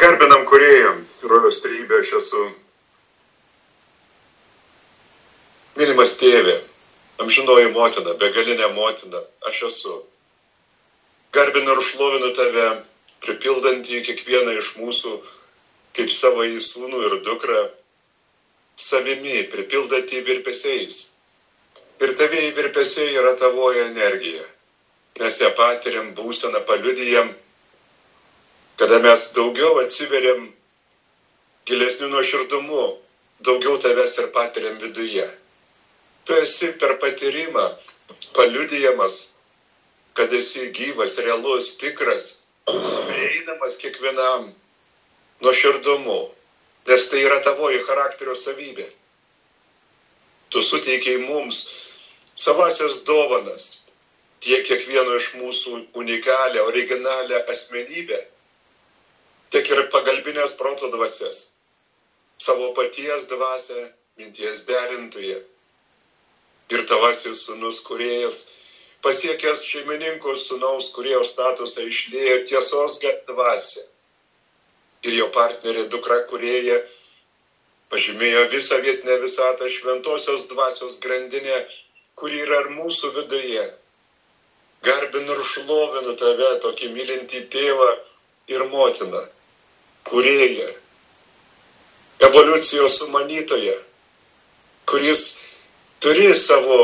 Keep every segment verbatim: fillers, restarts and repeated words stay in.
Garbinam Kūrėją, rojaus trejybę, aš esu mylimas tėvė, amžinoji motina, begalinė motina, aš esu. Garbinu ir šlovinu tave, pripildantį kiekvieną iš mūsų kaip savąjį sūnų ir dukrą, savimi pripildantį virpesiais. Ir tavieji virpesiai yra tavoji energija. Mes ją patiriam, būseną paliudijam, kada mes daugiau atsiveriam gilesniu nuoširdumu, daugiau tavęs ir patiriam viduje. Tu esi per patyrimą paliudijamas, kad esi gyvas, realus, tikras, prieinamas kiekvienam nuoširdumu, nes tai yra tavoji charakterio savybė. Tu suteikiai mums savasias dovanas, tiek kiekvieno iš mūsų unikalią, originalią asmenybę, tiek ir pagalbinės proto dvasias, savo paties dvasią, minties derintoje. Ir tavasis sūnus Kūrėjas, pasiekęs šeimininko sūnaus Kūrėjo statusą, išliejo tiesos dvasią. Ir jo partnerė dukra Kūrėja pažymėjo visą vietinę visatą šventosios dvasios grandinę, kuri yra ir mūsų viduje. Garbinu ir šlovinu tave, tokį mylintį tėvą ir motiną, Kūrėją, evoliucijos sumanytoją, kuris turi savo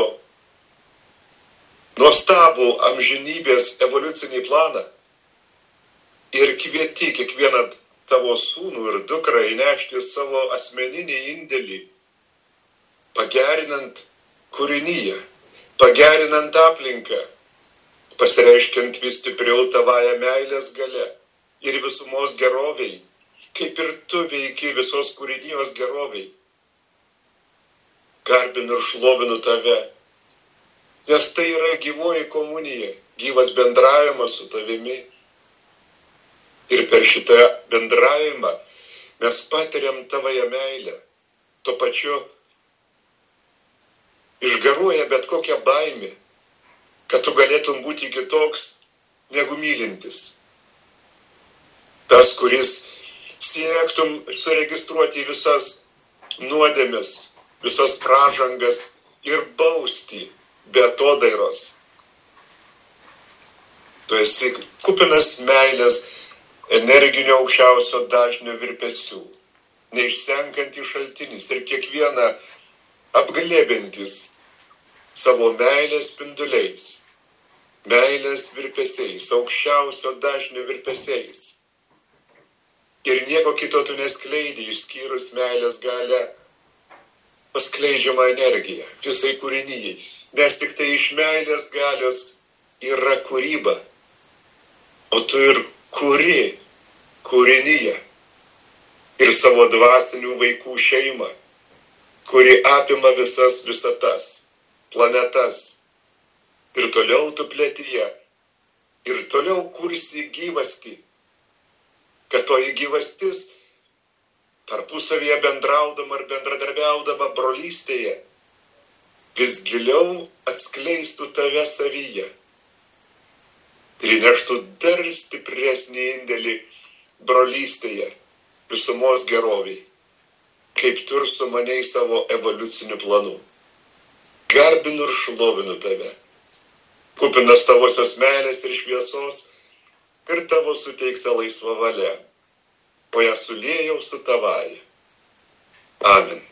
nuostabų amžinybės evoliucinį planą ir kvieti kiekvieną tavo sūnų ir dukrą įnešti savo asmeninį indėlį, pagerinant kūrinyje, pagerinant aplinką, pasireiškiant vis stipriau tavąją meilės galia ir visumos geroviai, kaip ir tu veiki visos kūrinijos geroviai. Garbinu ir šlovinu tave, nes tai yra gyvoji komunija, gyvas bendravimas su tavimi. Ir per šitą bendravimą mes patiriam tavąją meilę. Tuo pačiu išgaruoja bet kokią baimę, kad tu galėtum būti kitoks negu mylintis. Tas, kuris siektum suregistruoti visas nuodėmes, visas pražangas ir bausti be atodairos. Tu esi kupinas meilės, energinio aukščiausio dažnio virpesių, neišsenkantys šaltinis ir kiekvieną apglėbintis savo meilės spinduliais, meilės virpesiais, aukščiausio dažnio virpesiais. Ir nieko kito tu neskleidi, išskyrus meilės galią paskleidžiamą energiją visai kūrinyjai, nes tik tai iš meilės galios yra kūryba, o tu ir kuri kūrinyje ir savo dvasinių vaikų šeimą, kuri apima visas visatas, planetas. Ir toliau tu plėtyje, ir toliau kursi gyvastį, kad toji gyvastis tarpusavyje bendraudama ir bendradarbiaudama brolystėje vis giliau atskleistų tave savyje ir įneštų dar stipresnį indėlį brolystėje, visumos geroviai, kaip tu ir sumanei savo evoliuciniu planu. Garbinu ir šlovinu tave, kupinas tavosios meilės ir šviesos ir tavo suteikta laisva valia, o ją suliejau su tavąja. Amen.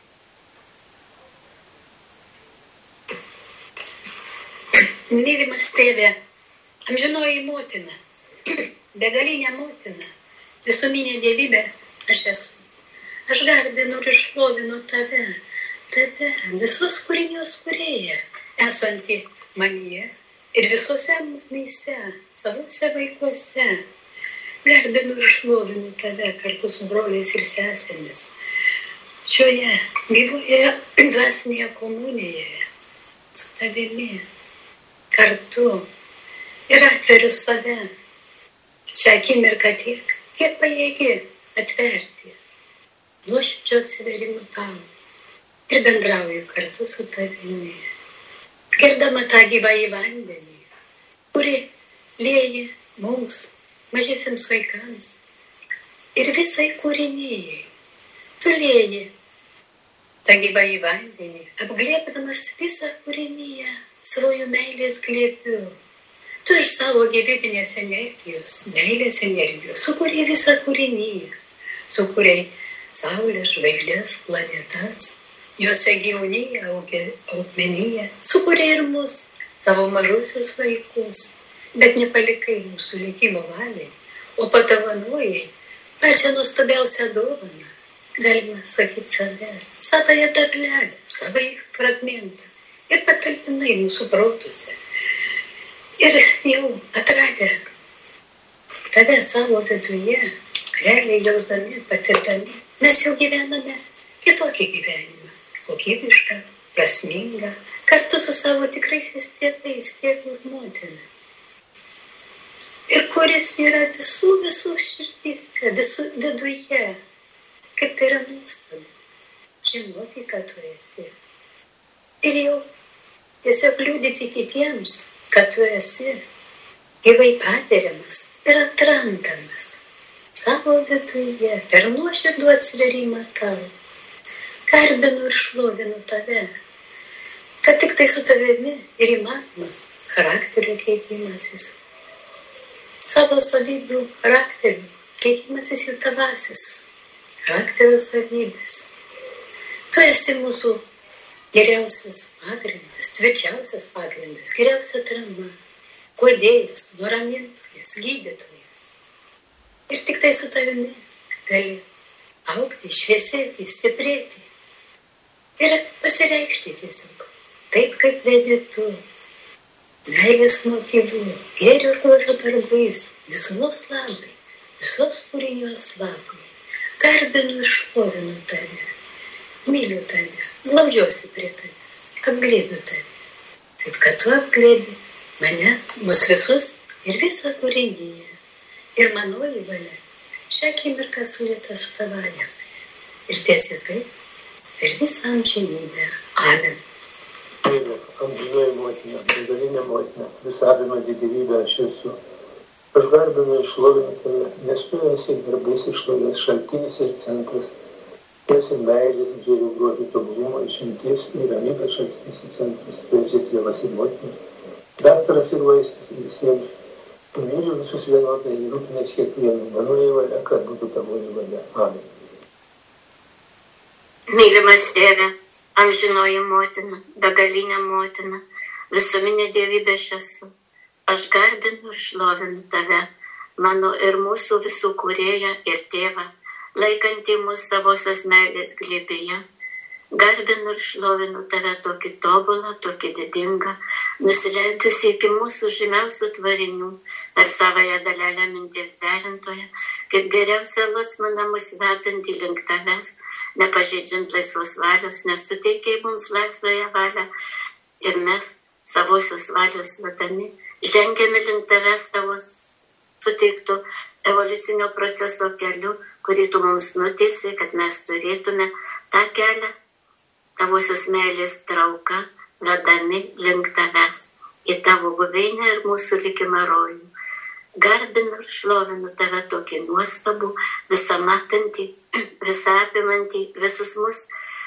Mylimas tėve, amžinoji motina, begalinė motina, visuminė dievybė, aš esu. Aš garbinu ir šlovinu tave, tave, visos kūrinijos kūrėja, esanti manyje ir visose mūsmyse, savose vaikuose. Garbinu ir šlovinu tave kartu su broliais ir sesėmis. Šioje gyvoje dvasinėje komunijoje, su tavimi, kartu. Ir atveriu save, šią akimirką tiek, kiek pajėgi atverti, nuoširdžio atsiverimo tau. Ir bendrauju kartu su tavimi, girdama tą gyvąjį vandenį, kuri lieja mums, mažiesiems vaikams, ir visai kūrinijai. Tu lieji tą gyvąjį vandenį, apglėbdamas visą kūriniją savojų meilės glėbiu. Tu iš savo gyvybinės energijos, meilės energijos, sukūrė visą kūriniją, sukūrė saulės, žvaigždės, planetas, juose gyvūniją, augmeniją, sukūrė ir mus, savo mažusius vaikus, bet nepalikai mūsų likimo valiai, o padovanojai pačią nuostabiausią dovaną, galima sakyti save, savąją dalelę, savąjį fragmentą ir patalpinai mūsų protuose. Ir jau atradę tave savo viduje, realiai jausdami, patirdami, mes jau gyvename kitokį gyvenimą, kokybišką, prasmingą, kartu su savo tikraisiais tėvais, tėvu ir motina. Ir kuris yra visų, visų širdyse, visų viduje. Kaip tai yra nuostabu, žinoti, kad tu esi. Ir jau tiesiog liudyti kitiems, kad tu esi gyvai patiriamas ir atrandamas savo viduje per nuoširdų atsiverimą tau. Garbinu ir šlovinu tave, kad tik tai su tavimi ir įmanomas charakterio keitimasis. Savo savybių charakterių keitimasis ir tavasis. Charakterio savybės. Tu esi mūsų geriausias pagrindas, tvirčiausias pagrindas, geriausia atrama, guodėjas, nuramintojas, gydytojas. Ir tik tai su tavimi gali augti, šviesėti, stiprėti ir pasireikšti tiesiog. Taip kaip vedi tu, meilės motyvu, gėrio ir grožio darbais, visos labai, visos kūrinijos labai. Garbinu ir šlovinu tave, myliu tave, glaudžiuosi prie tavęs, apglėbiu tave. Taip, kad tu apglėbi mane, mus visus ir visą kūriniją. Ir manoji valia šią akimirką sulieta su tavąja. Ir tiesiai taip, per visą amžinybę. Amen. Dieve, amžinoji motina, begalinė motina, visą apimanti gyvybę aš esu. Aš garbinu ir šlovinu tave, nes tu esi darbais ir šlovės šaltinis ir centras. Tu esi meilės, gėrių, grožio, tobulumo, išminties ir ramybės šaltinis ir centras. Tu esi tėvas ir motina, daktaras ir vaistas visiems. Tu myliu visus vienodai ir rūpinės kiekvienu. Manoji valia, kad būtų tavoji valia. Amen. Mylimas tėve, amžinoji motina, begalinė motina, visuminė dievybė aš esu. Aš garbinu ir šlovinu tave, mano ir mūsų visų kūrėją ir tėvą, laikantį mūsų savosios meilės glėbyje. Garbinu ir šlovinu tave tokį tobulą, tokį didingą, nusilentusi iki mūsų žymiausių tvarinių, per savąją dalelę minties derintoje, kaip geriausia losmana mus vedantį link tavęs, nepažeidžiant laisvos valios, nes suteikiai mums laisvąją valią ir mes savosios valios vedami žengėme link tavęs tavo suteiktų evoliucinio proceso keliu, kurį tu mums nutiesi, kad mes turėtume tą kelią tavosios meilės trauką, vedami link tavęs į tavo buveinę ir mūsų likimą rojų. Garbinu ir šlovinu tave tokį nuostabų, visą matantį, visą apimantį, visus mus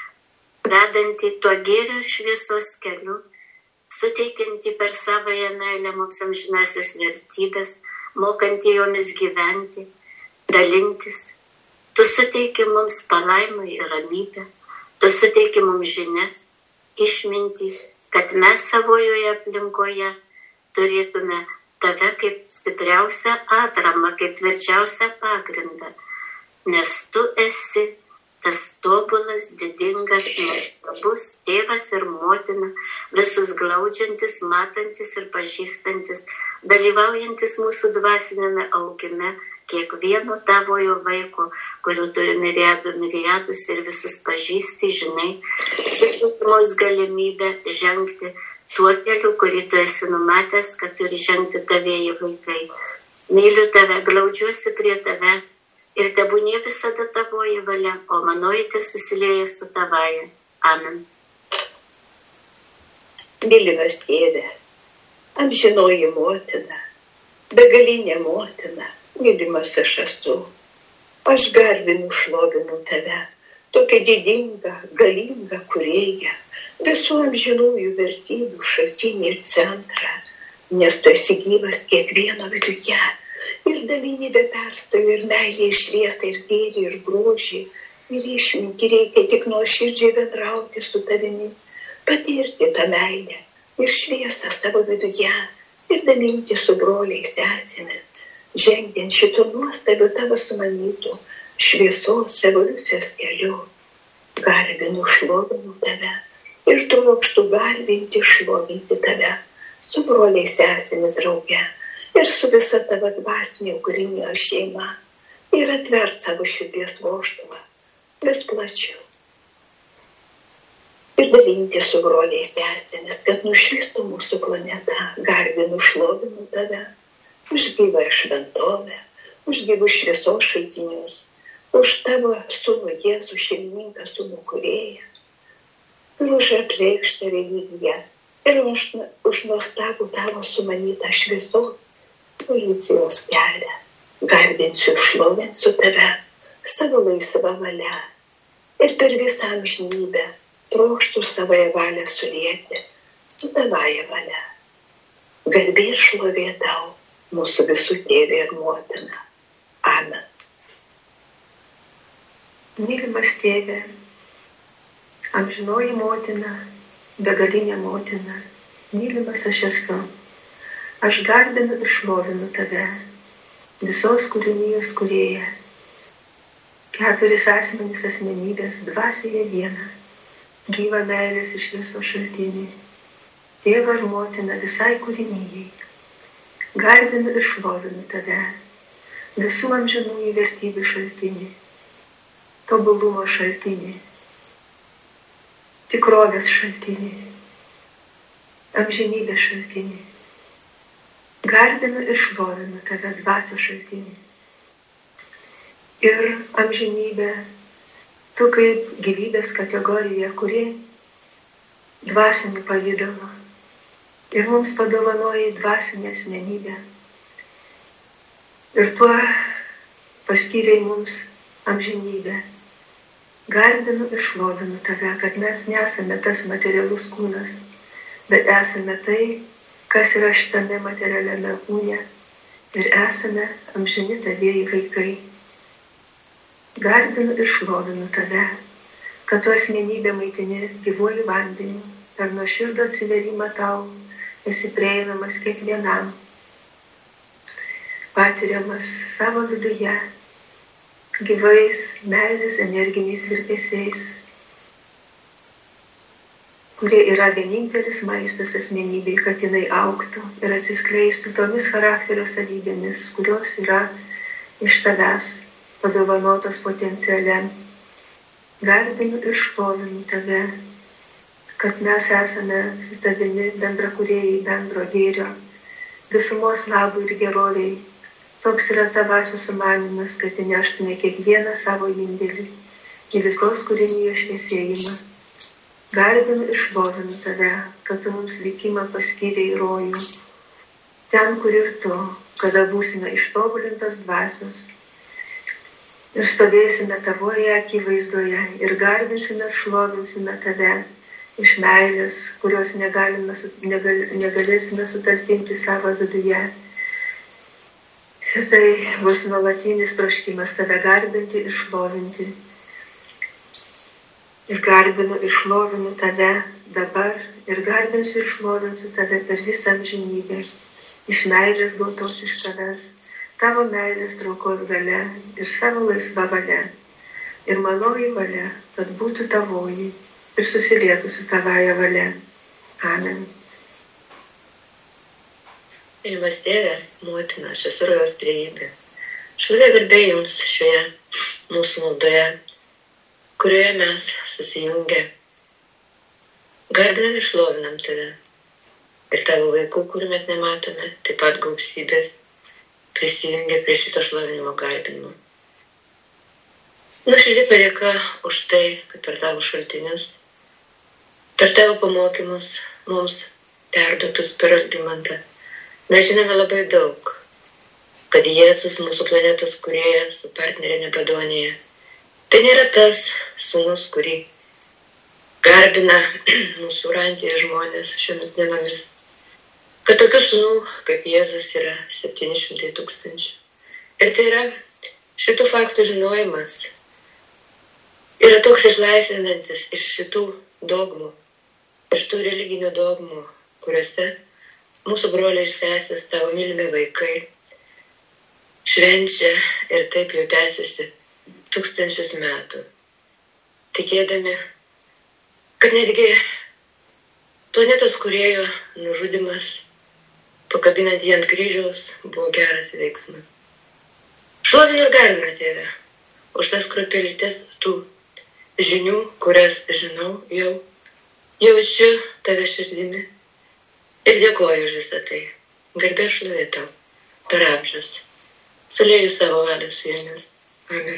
vedantį tuo gėrio ir šviesos keliu, suteikiantį per savąją meilę mums amžinasias vertybės, mokantį jomis gyventi, dalintis. Tu suteiki mums palaimą ir ramybę, tu suteiki mums žinias, išmintį, kad mes savojoje aplinkoje turėtume tave kaip stipriausią atramą, kaip tvirčiausią pagrindą, nes tu esi tas tobulas, didingas, nuostabus tėvas ir motina, visus glaudžiantis, matantis ir pažįstantis, dalyvaujantis mūsų dvasinėme augime, kiekvieno tavojo vaiko, kurių turi miriadų miriadus ir visus pažįsti, žinai, suteik mums galimybę žengti tuo keliu, kurį tu esi numatęs, kad turi žengti tavieji vaikai. Myliu tave, glaudžiuosi prie tavęs, ir tebūnie visada tavoji valia, o manoji te susilieja su tavaja. Amen. Mylimas tėve, amžinoji motina, begalinė motina, mylimas aš esu. Aš garbinu, šlovinu tave, tokia didinga, galinga kūrėja, visų amžinųjų vertybių šaltinį ir centrą, nes tu esi gyvas kiekvieno viduje ir dalinybė perstojo ir meilė išriesta ir gėrį ir grožį ir išminti reikia tik nuoširdžiai bendrauti su tavimi, patirti tą meilę ir šviesą savo viduje ir dalinti su broliais sesėmis, žengiant šito nuostabiu tavo sumanytų šviesos evoliucijos keliu. Garbinu, šlovinu tave ir trokštu garbinti, šlovinti tave su broliais sesėmis drauge ir su visa tavo dvasinė kūrinio šeima ir atvert savo širdies vožtuvą vis plačiau. Ir dalinti su broliais sesėmis, kad nušvistų mūsų planeta. Garbinu, šlovinu tave už gyvą šventovę, už gyvų šviesos šaltinius, už tavo sūnų Jėzų šeimininką, sūnų kūrėją, ir už apreikštą religiją, ir už, už nuostabų tavo sumanytą šviesos evoliucijos kelią. Garbinsiu, šlovinsiu tave savo laisvą valią ir per visą amžinybę trokštų savąją valią sulieti su tavąją valią. Garbė ir šlovė tau, mūsų visų tėvė ir motina. Amen. Mylimas tėve, amžinoji motina, begalinė motina, mylimas aš esu. Aš garbinu ir šlovinu tave, visos kūrinijos kūrėja, keturis asmenys asmenybės dvasioje viena, gyva meilės iš viso šaltinį, tėvą ir motiną visai kūrinijai. Garbinu ir šlovinu tave, visų amžinųjų vertybių šaltinį, tobulumo šaltinį, tikrovės šaltinį, amžinybės šaltinį. Garbinu ir šlovinu tave, dvasios šaltinį. Ir amžinybė, tu kaip gyvybės kategorija, kuri dvasinį pavydalą ir mums padovanoji dvasinę asmenybę. Ir tuo paskyrei mums amžinybę. Garbinu ir šlovinu tave, kad mes nesame tas materialus kūnas, bet esame tai, kas yra šitame materialiame kūne ir esame amžini tavieji vaikai. Garbinu ir šlovinu tave, kad tu asmenybę maitini gyvuoju vandeniu, per nuoširdų atsiverimą tau esi prieinamas kiekvienam, patiriamas savo viduje, gyvais meilės energiniais virpesiais, kurie yra vienintelis maistas asmenybei, kad jinai augtų ir atsiskleistų tomis charakterio savybėmis, kurios yra iš tavęs padovanotos potenciale. Garbinu ir šlovinu tave, kad mes esame su tavimi bendrakūrėjai bendro gėrio, visumos labui ir geroviai. Toks yra tavasios sumanymas, kad įneštume kiekvieną savo indėlį į visos kūrinijos šviesėjimą. Garbinu ir šlovinu tave, kad tu mums likimą paskyrei į rojų, ten, kur ir tu, kada būsime ištobulintos dvasios ir stovėsime tavoje akivaizdoje ir garbinsime ir šlovinsime tave iš meilės, kurios negalime, negal, negalėsime sutalpinti savo viduje. Ir tai bus nuolatinis troškimas tave garbinti ir šlovinti. Ir garbinu ir šlovinu tave dabar ir garbinsiu ir šlovinsiu tave per visą amžinybę, iš meilės gautos iš tavęs, tavo meilės traukos galia ir savo laisva valia. Ir manoji valia, kad būtų tavoji ir susilietų su tavąja valia. Amen. Mylimas tėve, motina, aš esu rojos trejybė. Šlovė garbė jums šioje mūsų maldoje, kurioje mes susijungę. Garbinam ir šlovinam tave. Ir tavo vaikų, kurių mes nematome, taip pat gausybės, prisijungia prie šito šlovinimo garbinimo. Nuoširdį padėka už tai, kad per tavo šaltinius, per tavo pamokymus mums perduotus per Algimantą. Mes žinome labai daug, kad Jėzus, mūsų planetos kūrėjas, su partnerė Nebadonėje, tai nėra tas sūnus, kurį garbina mūsų rantėje žmonės šiomis dienomis, kad tokių sūnų kaip Jėzus yra septyni šimtai tūkstančių. Ir tai yra šitų faktų žinojimas, yra toks išlaisvinantis iš šitų dogmų, iš tų religinių dogmų, kuriuose mūsų broliai ir sesės, tavo mylimi vaikai, švenčia ir taip jau tęsiasi tūkstančius metų, tikėdami, kad netgi planetos kūrėjo nužudymas, pakabinant jį ant kryžiaus, buvo geras veiksmas. Šlovinu ir garbinu Tėve už tas kruopelytes tų žinių, kurias žinau jau, jaučiu tave širdimi ir dėkoju už visą tai. Garbė šlovė tau per amžius. Sulieju savo valią su jumis. Amen.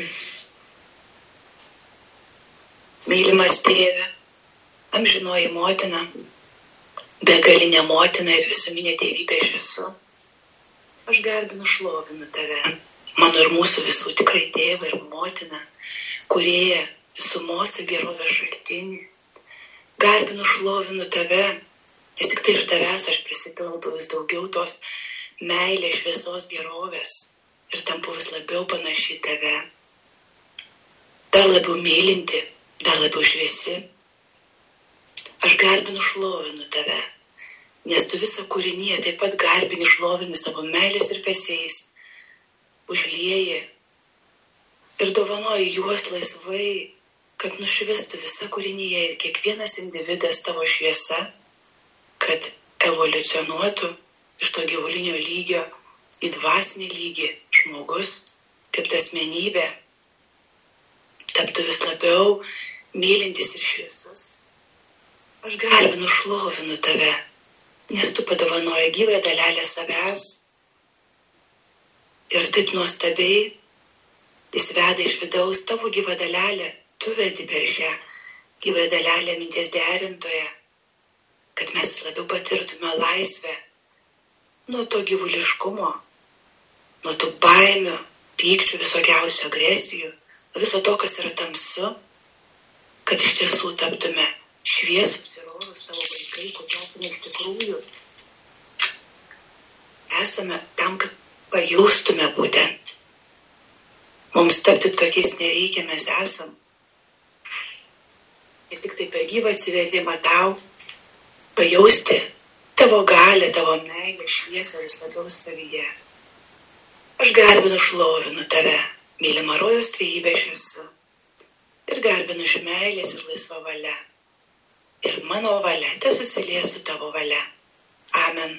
Mylimas Tėve, amžinoji motina, begalinė motina ir visuminė tėvybė aš esu. Aš garbinu, šlovinu tave, mano ir mūsų visų tikrai tėvą ir motiną, kūrėją, visumos ir gerovės šaltinį. Garbinu, šlovinu tave, nes tik tai iš tavęs aš prisipildau vis daugiau tos meilės, šviesos, gerovės ir tampu vis labiau panaši į tave. Dar labiau mylinti, dar labiau šviesi. Aš garbinu, šlovinu tave, nes tu visą kūrinyje taip pat garbini, šlovini savo meilės ir pesėjais, užlieji ir dovanoji juos laisvai, kad nušvistų visa kūrinyje ir kiekvienas individas tavo šviesa, kad evoliucionuotų iš to gyvulinio lygio į dvasinį lygį žmogus, kaip ta asmenybė, taptų vis labiau mylintis ir šviesus. Aš garbinu, šlovinu tave, nes tu padovanoji gyvąją dalelę savęs ir taip nuostabiai jis veda iš vidaus tavo gyvą dalelę, tu vedi per šią gyvąją dalelę minties derintoje, kad mes vis labiau patirtume laisvę nuo to gyvuliškumo, nuo tų baimių, pykčių, visokiausių agresijų, viso to, kas yra tamsu, kad iš tiesų taptume šviesus ir orus savo vaikai, kokie esame iš tikrųjų. Esame tam, kad pajaustume būtent. Mums tapti tokiais nereikia, mes esam. Ir tik tai per gyvą atsivertimą tau pajausti tavo galią, tavo meilę, šviesą vis labiau savyje. Aš garbinu, šlovinu tave, mylima rojaus trejybė aš esu. Ir garbinu iš meilės ir laisva valia. Ir mano valia te susilieja su tavo valia. Amen.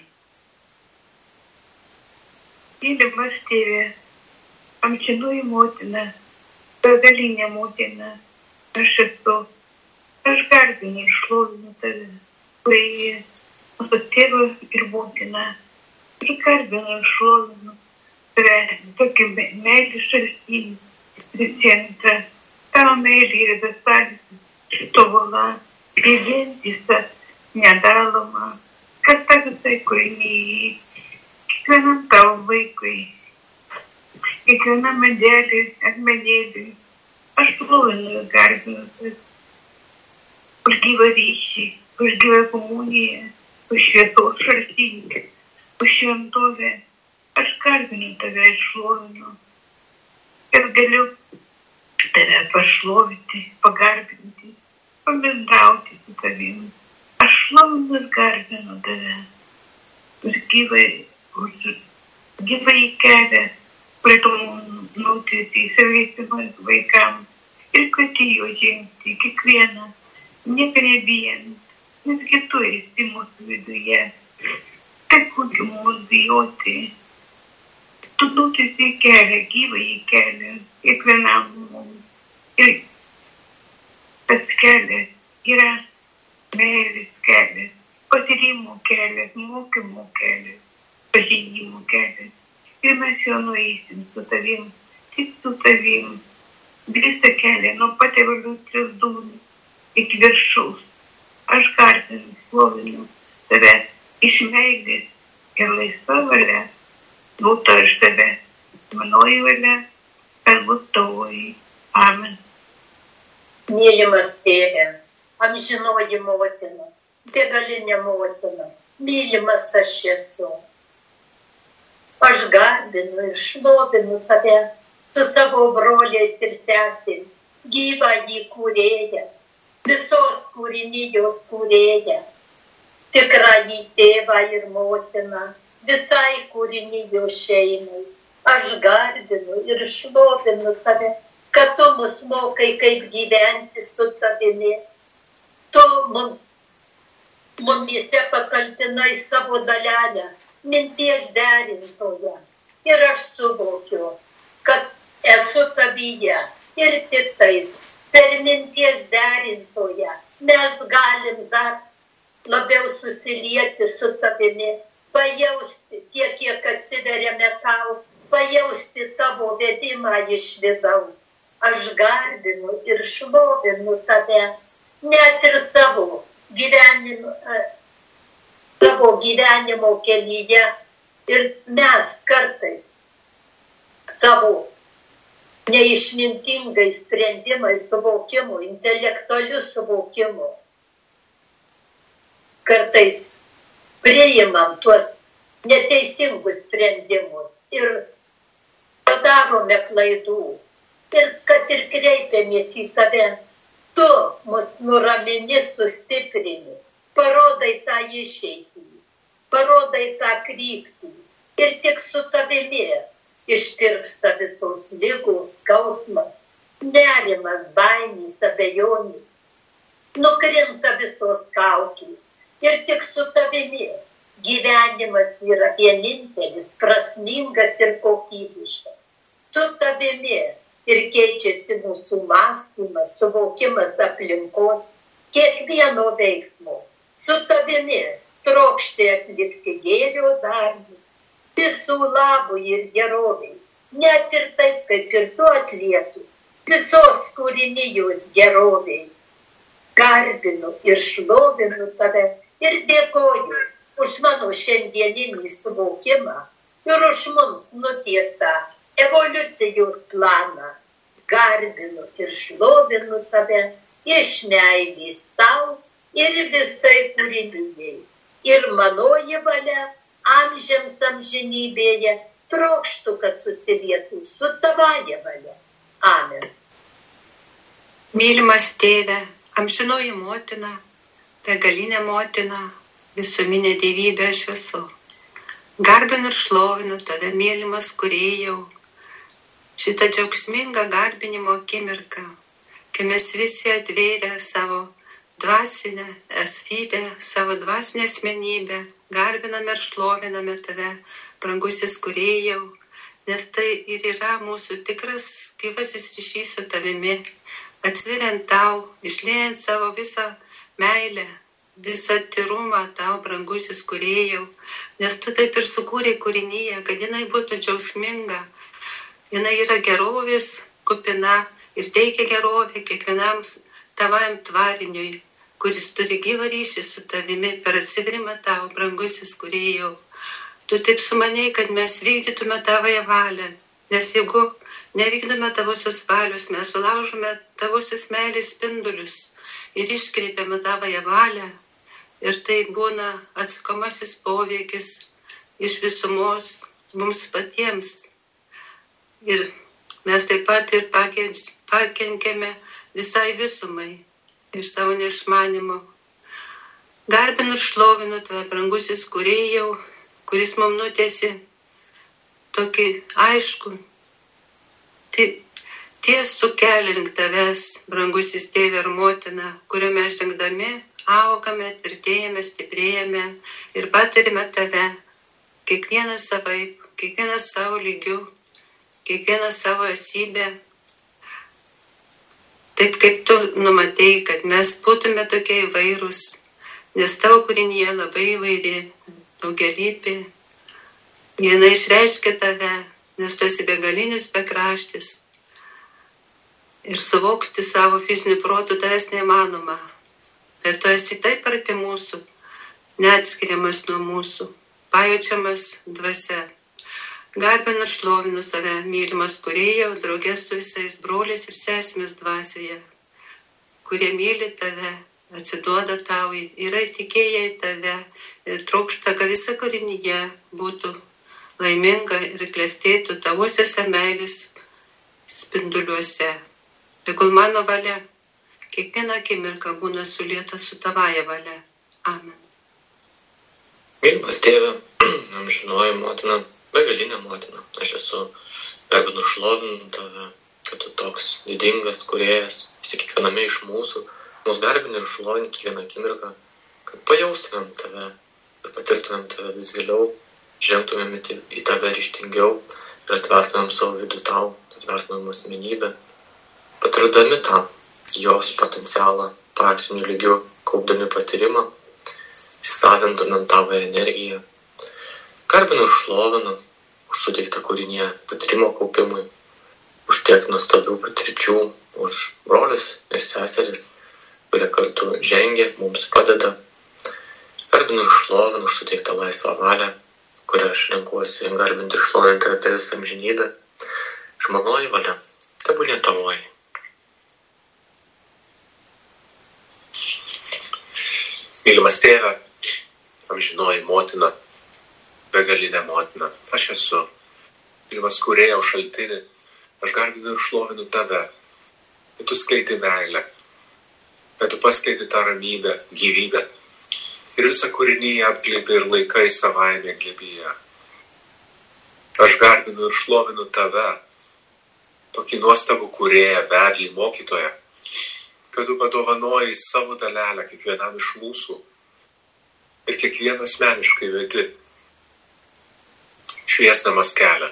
Mylimas Tėve, amžinoji motina, begalinė motina, aš esu. Aš garbinu ir šlovinu tave, kurie mūsų tėvą ir motina. Ir garbinu ir šlovinu tave, tokį meilį šaltinį, centrą. Tavo meilė yra besąlyginė, tobula, vientisa, nedaloma, kad ta visai kūrinyje, kiekvienam tavo vaikui, kiekvienam medelį, akmenėlį, aš šlovinu ir garbinu tave už gyvą ryšį, už gyvą komuniją, už šviesos šaltinį, už šventovę. Aš garbinu tave ir šlovinu. Ir galiu tave pašlovinti, pagarbinti, pabendrauti su tavim. Aš šlovinu ir garbinu tave už gyvai, už gyvai kelią, kurį tu nutiesi įsivaistimas vaikams. Ir kad jo žengti kiekvieną, nieko nebijant, nesgi tu esi mūsų viduje. Tai kokį mūsų bijoti. Tu nutiesi kelią, gyvąjį kelią, kiekvienam mums. Ir tas kelias yra meilės kelias, patyrimo kelias, mokymo kelias, pažinimo kelias. Ir mes jo nueisim su tavim, tik su tavim. Visą kelią nuo pat evoliucijos dūmų iki viršaus. Aš garbinu, šlovinu tave iš meilės ir laisva valia. Būtų iš tave manoji valia, kad būtų tavoji. Amen. Mylimas tėve, amžinoji motina, begalinė motina, mylimas aš esu. Aš garbinu ir šlovinu tave su savo broliais ir sesėmis, gyvąjį kūrėją, visos kūrinijos kūrėją, tikrąjį tėvą ir motiną, visai kūrinijos šeimai. Aš garbinu ir šlovinu tave, kad tu mus mokai, kaip gyventi su tavimi. Tu mums, mumise patalpinai savo dalelę, minties derintoje. Ir aš suvokiu, kad esu tavyje ir tik tais per minties derintoje mes galim dar labiau susilieti su tavimi, pajausti tiek, kiek atsiveriame tau, pajausti tavo vedimą iš vidaus. Aš garbinu ir šlovinu tave, net ir savo gyvenimo, savo gyvenimo kelyje. Ir mes kartais savo neišmintingais sprendimais, suvokimu, intelektualiu suvokimu, kartais priimam tuos neteisingus sprendimus ir padarome klaidų. Ir kad ir kreipiamės į tave, tu mus nuramini, sustiprini, parodai tą išeitį, parodai tą kryptį. Ir tik su tavimi ištirpsta visos ligos, skausmas, nerimas, baimės, abejonės. Nukrinta visos kaukės. Ir tik su tavimi gyvenimas yra vienintelis, prasmingas ir kokybiškas. Su tavimi ir keičiasi mūsų mąstymas, suvokimas aplinkos, kiekvieno veiksmo. Su tavimi trokšti atlikti gėrio darbus, visų labui ir geroviai, net ir taip, kaip ir tu atlieki, visos kūrinijos geroviai. Garbinu ir šlovinu tave ir dėkoju už mano šiandieninį suvokimą ir už mums nutiestą evoliucijos planą. Garbinu ir šlovinu tave iš meilės tau ir visai kūrinijai. Ir manoji valia amžiams amžinybėje trokštų, kad susilietų su tavaja valia. Amen. Mylimas tėve, amžinoji motina, begalinė motina, visuminė dievybė aš esu. Garbinu ir šlovinu tave, mylimas kūrėjau, šitą džiaugsmingą garbinimo akimirką, kai mes visi atvėrę savo dvasinę esybę, savo dvasinę asmenybę, garbiname ir šloviname tave, brangusis kūrėjau, nes tai ir yra mūsų tikras gyvasis ryšys su tavimi, atsveriant tau, išliejant savo visą meilę, visą tyrumą tau, brangusis kūrėjau, nes tu taip ir sukūrei kūrinyje, kad jinai būtų džiaugsminga. Jinai yra gerovės kupina ir teikia gerovę kiekvienam tavam tvariniui, kuris turi gyvą ryšį su tavimi per atsiverimą tau, brangusis kūrėjau. Tu taip sumanei, kad mes vykdytume tavąją valią, nes jeigu nevykdome tavosios valios, mes sulaužome tavosios meilės spindulius ir iškreipiame tavąją valią. Ir tai būna atsakomasis poveikis iš visumos mums patiems. Ir mes taip pat ir pakenkėme visai visumai iš savo neišmanimo. Garbinu ir šlovinu tave, brangusis kūrėjau, kuris mums nutiesi tokį aišku tiesų kelią link tavęs, brangusis tėve ir motina, kuriuo mes žengdami augame, tvirtėjame, stiprėjame ir patarime tave, kiekvienas savaip, kiekvienas savo lygiu, kiekvienas savo esybę, taip kaip tu numatei, kad mes būtume tokie įvairūs, nes tavo kūrinyje labai įvairi, daugialypė, jinai išreiškia tave, nes tu esi begalinis bekraštis ir suvokti savo fizinių protų tavęs neįmanoma, bet tu esi taip arti mūsų, neatskiriamas nuo mūsų, pajaučiamas dvasia. Garbinu ir šlovinu tave, mylimas kūrėjau, draugės su visais broliais ir sesėmis dvasioje, kurie myli tave, atsiduoda tau, yra įtikėję į tave ir trokšta, kad visa kūrinyje būtų laiminga ir klestėtų tavosiuose meilės spinduliuose. Tegul mano valia kiekvieną akimirką būna sulieta su tavaja valia. Amen. Mylimas tėve, amžinoji motina, begalinė motina, aš esu garbinu ir šlovinu tave, kad tu toks didingas kūrėjas, visi kiekviename iš mūsų, mus garbini ir šlovini kiekvieną akimirką, kad pajaustumėm tave ir patirtumėm tave vis giliau, žengtumėm į tave ryžtingiau ir atvertumėm savo vidų tau, atvertumėm asmenybę, patirdami tą jos potencialą praktiniu lygiu, kaupdami patyrimą, įsisavintumėm tavo energiją. Garbinu ir šlovinu už suteiktą kūrinį patyrimo kaupimui, už tiek nuostabių patirčių, už brolius ir seseris, kurie kartu žengia, mums padeda. Garbinu ir šlovinu už suteiktą laisvą valią, kurią aš renkuosi garbinti ir šlovinti per visą amžinybę. Žmonoji valia, tebūnie tavoji. Mylimas tėve, amžinoji motina, begalinė motina, aš esu mylimas kūrėjau šaltinį, aš garbinu ir šlovinu tave, kad tu skleidi meilę, kad tu paskleidi tą ramybę, gyvybę ir visą kūrinyje apglėbi ir laikai savaime glėbyje. Aš garbinu ir šlovinu tave, tokį nuostabų kūrėją, vedlį, mokytoją, kad tu padovanoji savo dalelę kiekvienam iš mūsų ir kiekvieną asmeniškai vedi, šviesdamas kelią.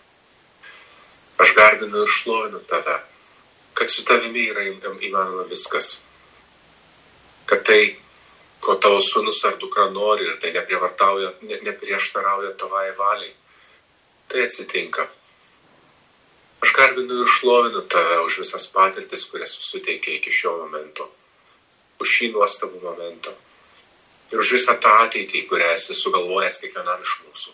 Aš garbinu ir šlovinu tave, kad su tavimi yra įmanoma viskas, kad tai, ko tavo sūnus ar dukra nori ir tai neprievartauja, ne, neprieštarauja tavai valiai, tai atsitinka. Aš garbinu ir šlovinu tave už visas patirtis, kurias suteikė iki šio momento, už šį nuostabų momentą ir už visą tą ateitį, kurią esi sugalvojęs kiekvienam iš mūsų.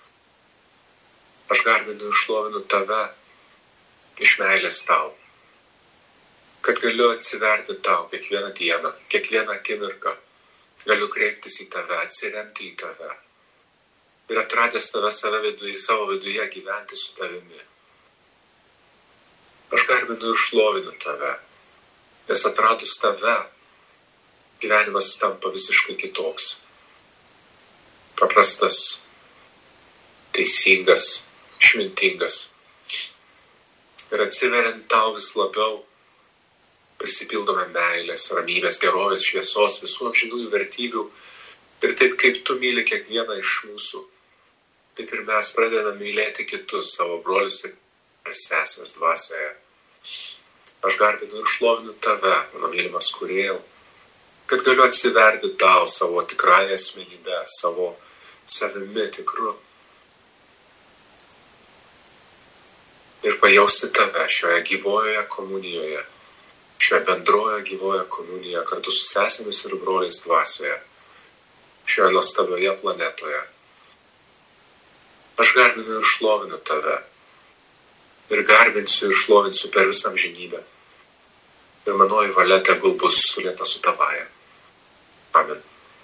Aš garbinu ir šlovinu tave iš meilės tau, kad galiu atsiverti tau kiekvieną dieną, kiekvieną akimirką, galiu kreiptis į tave, atsiremti į tave ir atradęs tave save viduje, savo viduje gyventi su tavimi. Aš garbinu ir šlovinu tave, nes atradus tave, gyvenimas tampa visiškai kitoks. Paprastas, teisingas, išmintingas. Ir atsiveriant tau vis labiau, prisipildome meilės, ramybės, gerovės, šviesos, visų amžinųjų vertybių. Ir taip kaip tu myli kiekvieną iš mūsų, taip ir mes pradedame mylėti kitus, savo brolius ir seseris dvasioje. Aš garbinu ir šlovinu tave, mano mylimas kūrėjau, kad galiu atsiverti tau savo tikrąją asmenybę, savo savimi tikru. Ir pajausti tave šioje gyvojoje komunijoje, šioje bendroje gyvoje komunijoje kartu su sesėmis ir broliais dvasioje, šioje nuostabioje planetoje. Aš garbinu ir šlovinu tave. Ir garbinsiu ir šlovinsiu per visą amžinybę. Ir manoji valia tegul bus sulieta su tavaja. Amen.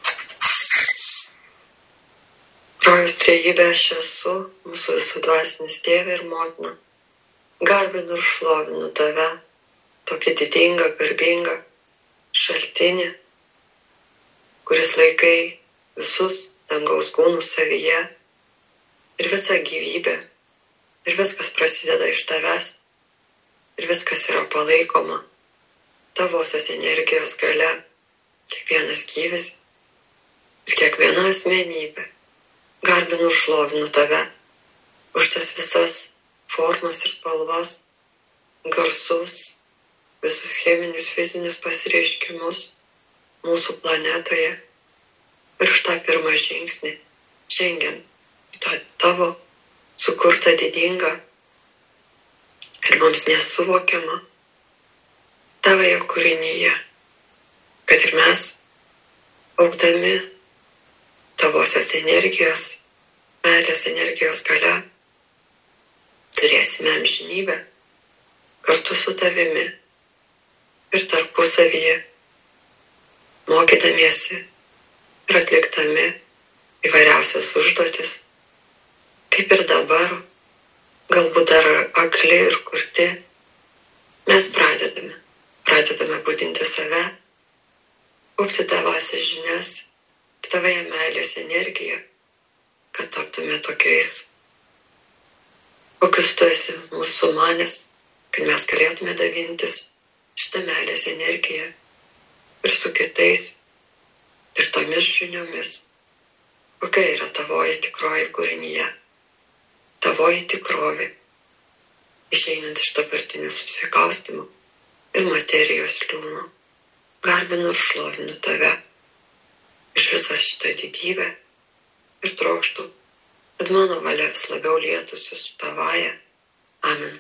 Rojus trejybė aš esu, mūsų visų dvasinis tėvė ir motina. Garbinu ir šlovinu tave, tokį didingą, garbingą šaltinį, kuris laikai visus dangaus kūnus savyje ir visą gyvybę. Ir viskas prasideda iš tavęs. Ir viskas yra palaikoma tavosios energijos galia. Kiekvienas gyvis ir kiekviena asmenybė. Garbinu ir šlovinu tave už tas visas formas ir spalvas, garsus, visus cheminius, fizinius pasireiškimus mūsų planetoje. Ir už tą pirmą žingsnį, žengiant į tą tavo sukurta didinga ir mums nesuvokiama tavoje kūrinyje, kad ir mes, augdami tavosios energijos, meilės energijos galia, turėsime amžinybę kartu su tavimi ir tarpusavyje, mokydamiesi ir atliktami įvairiausias užduotis, kaip ir dabar, galbūt dar akli ir kurti, mes pradedame, pradedame būdinti save, kaupti tavasias žinias, tavoje meilės energiją, kad taptume tokiais, kokius tu esi mūsų sumanęs, kad mes galėtume dalintis šitą meilės energiją ir su kitais, ir tomis žiniomis, kokia yra tavoji tikroji kūrinyje, tavoji tikrovė, išeinant iš dabartinio susikaustimo ir materijos liūno. Garbinu ir šlovinu tave iš visą šitą didybę ir trokštų, kad mano valia vis labiau lietųsi su tavaja. Amen.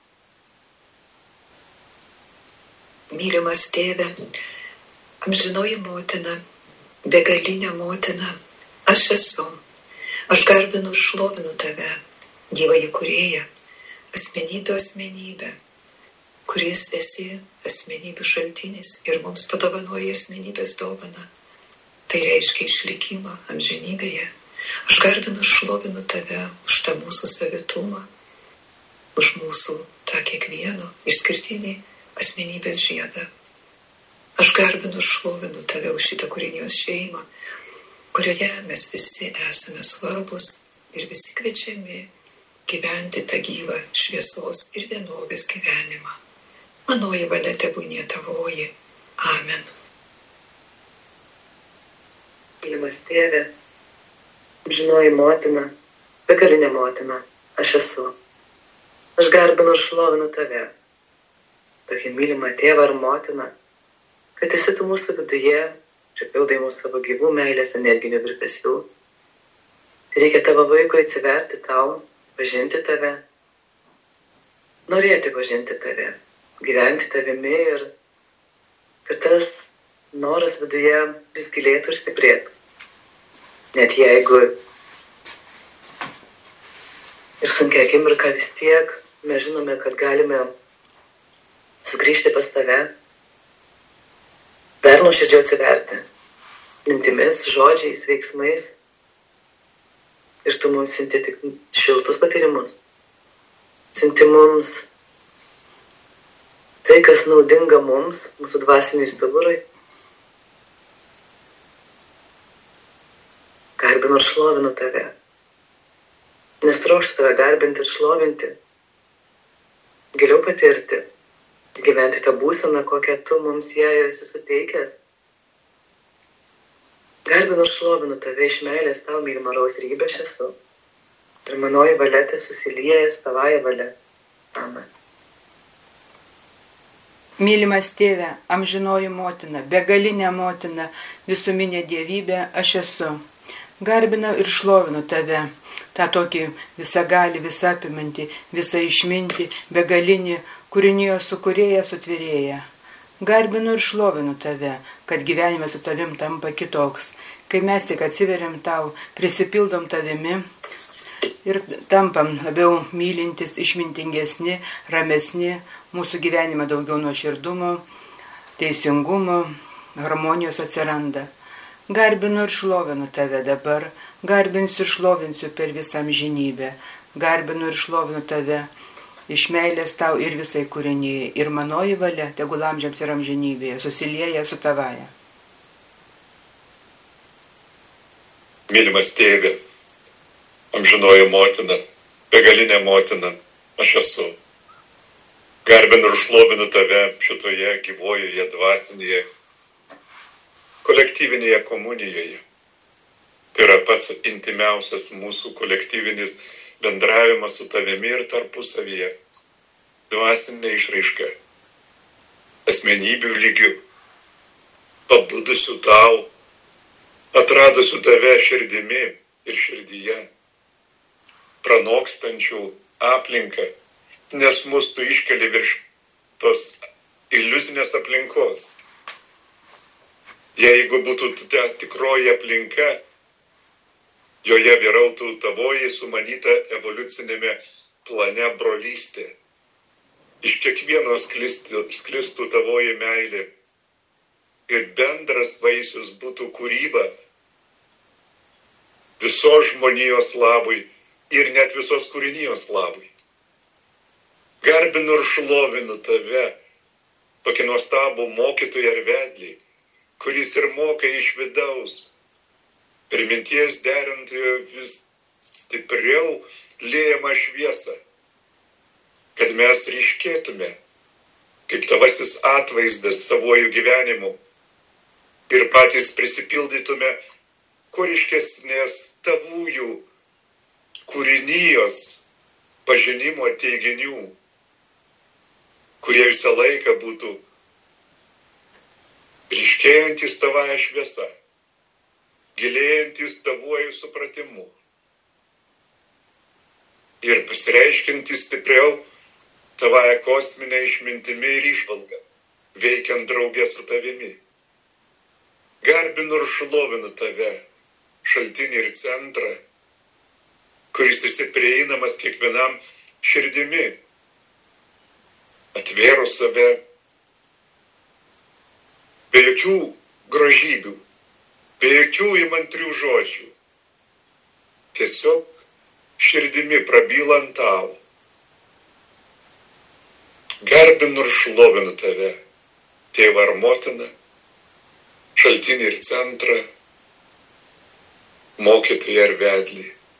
Mylimas tėve, amžinoji motina, begalinė motina, aš esu, aš garbinu ir šlovinu tave, gyvąjį kūrėją, asmenybę asmenybę, kuris esi asmenybių šaltinis ir mums padovanoja asmenybės dovaną. Tai reiškia išlikimą amžinybėje. Aš garbinu ir šlovinu tave už tą mūsų savitumą, už mūsų tą kiekvieno išskirtinį asmenybės žiedą. Aš garbinu ir šlovinu tave už šitą kūrinijos šeimą, kurioje mes visi esame svarbus ir visi kviečiami gyventi tą gyvą šviesos ir vienovės gyvenimą. Manoji valia tebūnie tavoji. Amen. Mylimas tėve, amžinoji motina, begalinė motina, aš esu. Aš garbinu ir šlovinu tave, tokį mylimą tėvą ar motiną, kad esi tu mūsų viduje, pripildai mūsų savo gyvų meilės energinių virpesių. Reikia tavo vaikui atsiverti tau, pažinti tave, norėti pažinti tave, gyventi tavimi ir kad tas noras viduje vis gilėtų ir stiprėtų. Net jeigu ir sunkia akimirka vis tiek mes žinome, kad galime sugrįžti pas tave, dar nuoširdžiau atsiverti mintimis, žodžiais, veiksmais ir tu mums siunti tik šiltus patyrimus. Siunti mums tai, kas naudinga mums, mūsų dvasiniai stuburai. Garbinu ir šlovinu tave, nes trokštu tave garbinti ir šlovinti, giliau patirti, gyventi tą būseną, kokią tu mums ją esi suteikęs. Garbinu ir šlovinu tave iš meilės tau, mylima rausrybė aš esu, ir manoji valia te susiliejęs tavąją valia. Amen. Mylimas tėve, amžinoji motina, begalinė motina, visuminė dievybė, aš esu. Garbinu ir šlovinu tave, tą tokį visagalį, visapimantį, visą išmintį, begalinį, kūrinijos sukūrėją, sutvėrėją. Garbinu ir šlovinu tave, kad gyvenimas su tavim tampa kitoks. Kai mes tik atsiveriam tau, prisipildom tavimi ir tampam labiau mylintis, išmintingesni, ramesni, mūsų gyvenime daugiau nuoširdumo, teisingumo, harmonijos atsiranda. Garbinu ir šlovinu tave dabar, garbinsiu ir šlovinsiu per visą amžinybę. Garbinu ir šlovinu tave iš meilės tau ir visai kūrinijai. Ir manoji valia, tegul amžiams ir amžinybėje, susilieja su tavaja. Mylimas tėve, amžinoji motina, begalinė motina, aš esu. Garbinu ir šlovinu tave šitoje gyvojoje dvasinėje kolektyvinėje komunijoje. Tai yra pats intimiausias mūsų kolektyvinis bendravimas su tavimi ir tarpusavyje. Dvasinė išraiška. Asmenybių lygių. Pabudusių tau. Atradusių tave širdimi ir širdyje. Pranokstančių aplinką. Nes mus tu iškeli virš tos iliuzinės aplinkos. Jeigu būtų ta tikroji aplinka, joje vyrautų tavoji sumanyta evoliucinėme plane brolystė. Iš kiekvieno sklistų, sklistų tavoji meilė. Ir bendras vaisius būtų kūryba visos žmonijos labui ir net visos kūrinijos labui. Garbinu ir šlovinu tave, tokį nuostabų mokytoją ir vedlį, kuris ir moka iš vidaus, per minties derintojo vis stipriau liejama šviesa, kad mes ryškėtume kaip tavasis atvaizdas savojų gyvenimu ir patys prisipildytume kuo ryškesnės tavųjų kūrinijos pažinimo teiginių, kurie visą laiką būtų ryškėjantis tavąją šviesą, gilėjantis tavuoju supratimu ir pasireiškintis stipriau tavąją kosminę išmintimi ir įžvalgą, veikiant draugę su tavimi. Garbinu ir šlovinu tave, šaltinį ir centrą, kuris esi prieinamas kiekvienam širdimi, atvėrus save be jokių grožybių, be jokių įmantrių žodžių, tiesiog širdimi prabylant tau. Garbinu ir šlovinu tave, tėvą ar motiną, šaltinį ir centrą, mokytoją ir vedlį.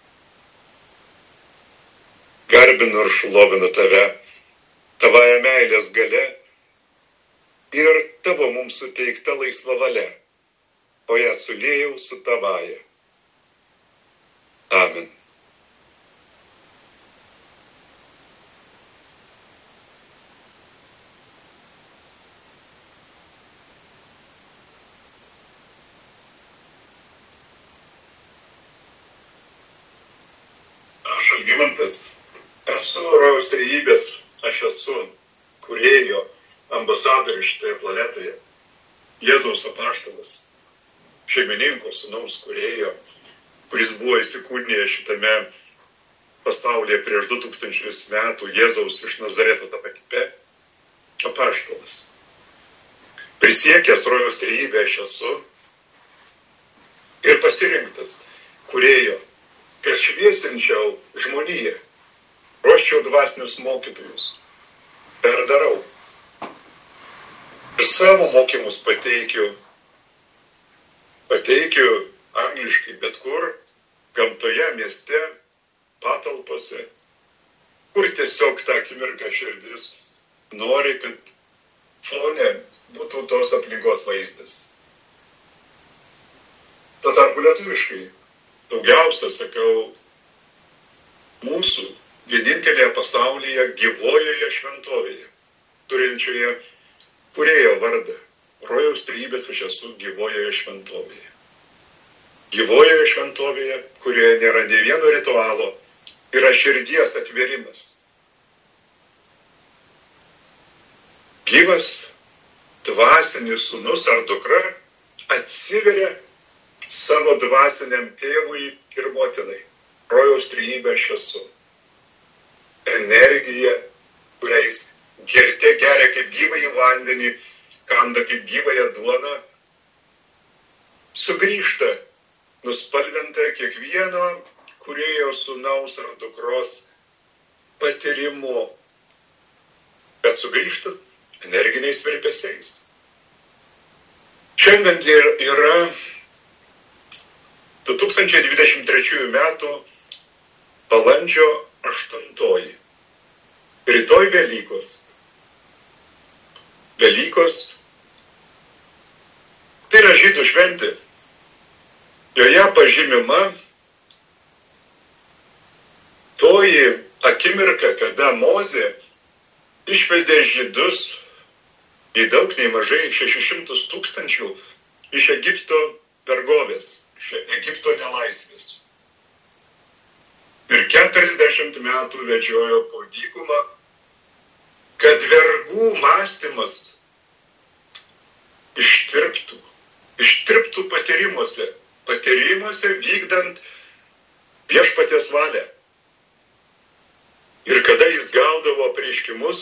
Garbinu ir šlovinu tave, tavąją meilės galia ir tavo mums suteikta laisva valia, o ją suliejau su tavąja. Amen. Algimantas, esu rojaus trejybės, aš esu kūrėjo, ambasadorius šitoje planetoje, Jėzaus apaštalas, šeimininko sūnaus kūrėjo, kuris buvo įsikūnijęs šitame pasaulyje prieš du tūkstančius metų, Jėzaus iš Nazareto tapatybe, apaštalas. Prisiekęs rojaus trejybę aš esu ir pasirinktas kūrėjo, kad šviesinčiau žmoniją, ruoščiau dvasinius mokytojus. Per darau. Ir savo mokymus pateikiu, pateikiu angliškai, bet kur, gamtoje, mieste, patalpose, kur tiesiog tą akimirką širdis nori, kad fone būtų tos aplinkos vaizdas. Tuo tarpu lietuviškai daugiausia, sakau, mūsų vienintelėje pasaulyje gyvojoje šventovėje, turinčioje kūrėjo vardą. Rojaus trejybės aš esu gyvojoje šventovėje. Gyvojoje šventovėje, kurioje nėra nė vieno ritualo, yra širdies atvėrimas. Gyvas dvasinis sūnus ar dukra atsiveria savo dvasiniam tėvui ir motinai. Rojaus trejybė aš esu. Energija, kuriais gerte geria kaip gyvąjį vandenį, kanda kaip gyvąją duoną, sugrįžta nuspalvinta kiekvieno kūrėjo sūnaus ar dukros patyrimu, bet sugrįžta energiniais virpesiais. Šiandien yra du tūkstančiai dvidešimt trečiųjų metų balandžio aštuntoji. Rytoj Velykos. Velykos tai yra žydų šventė. Joje pažymima toji akimirka, kada Mozė išvedė žydus į daug nei mažai šešis šimtus tūkstančių iš Egipto vergovės, iš Egipto nelaisvės. Ir keturiasdešimt metų vedžiojo po dykumą, kad vergų mąstymas ištirptų, ištirptų patyrimuose, patyrimuose vykdant viešpaties valią. Ir kada jis gaudavo apreiškimus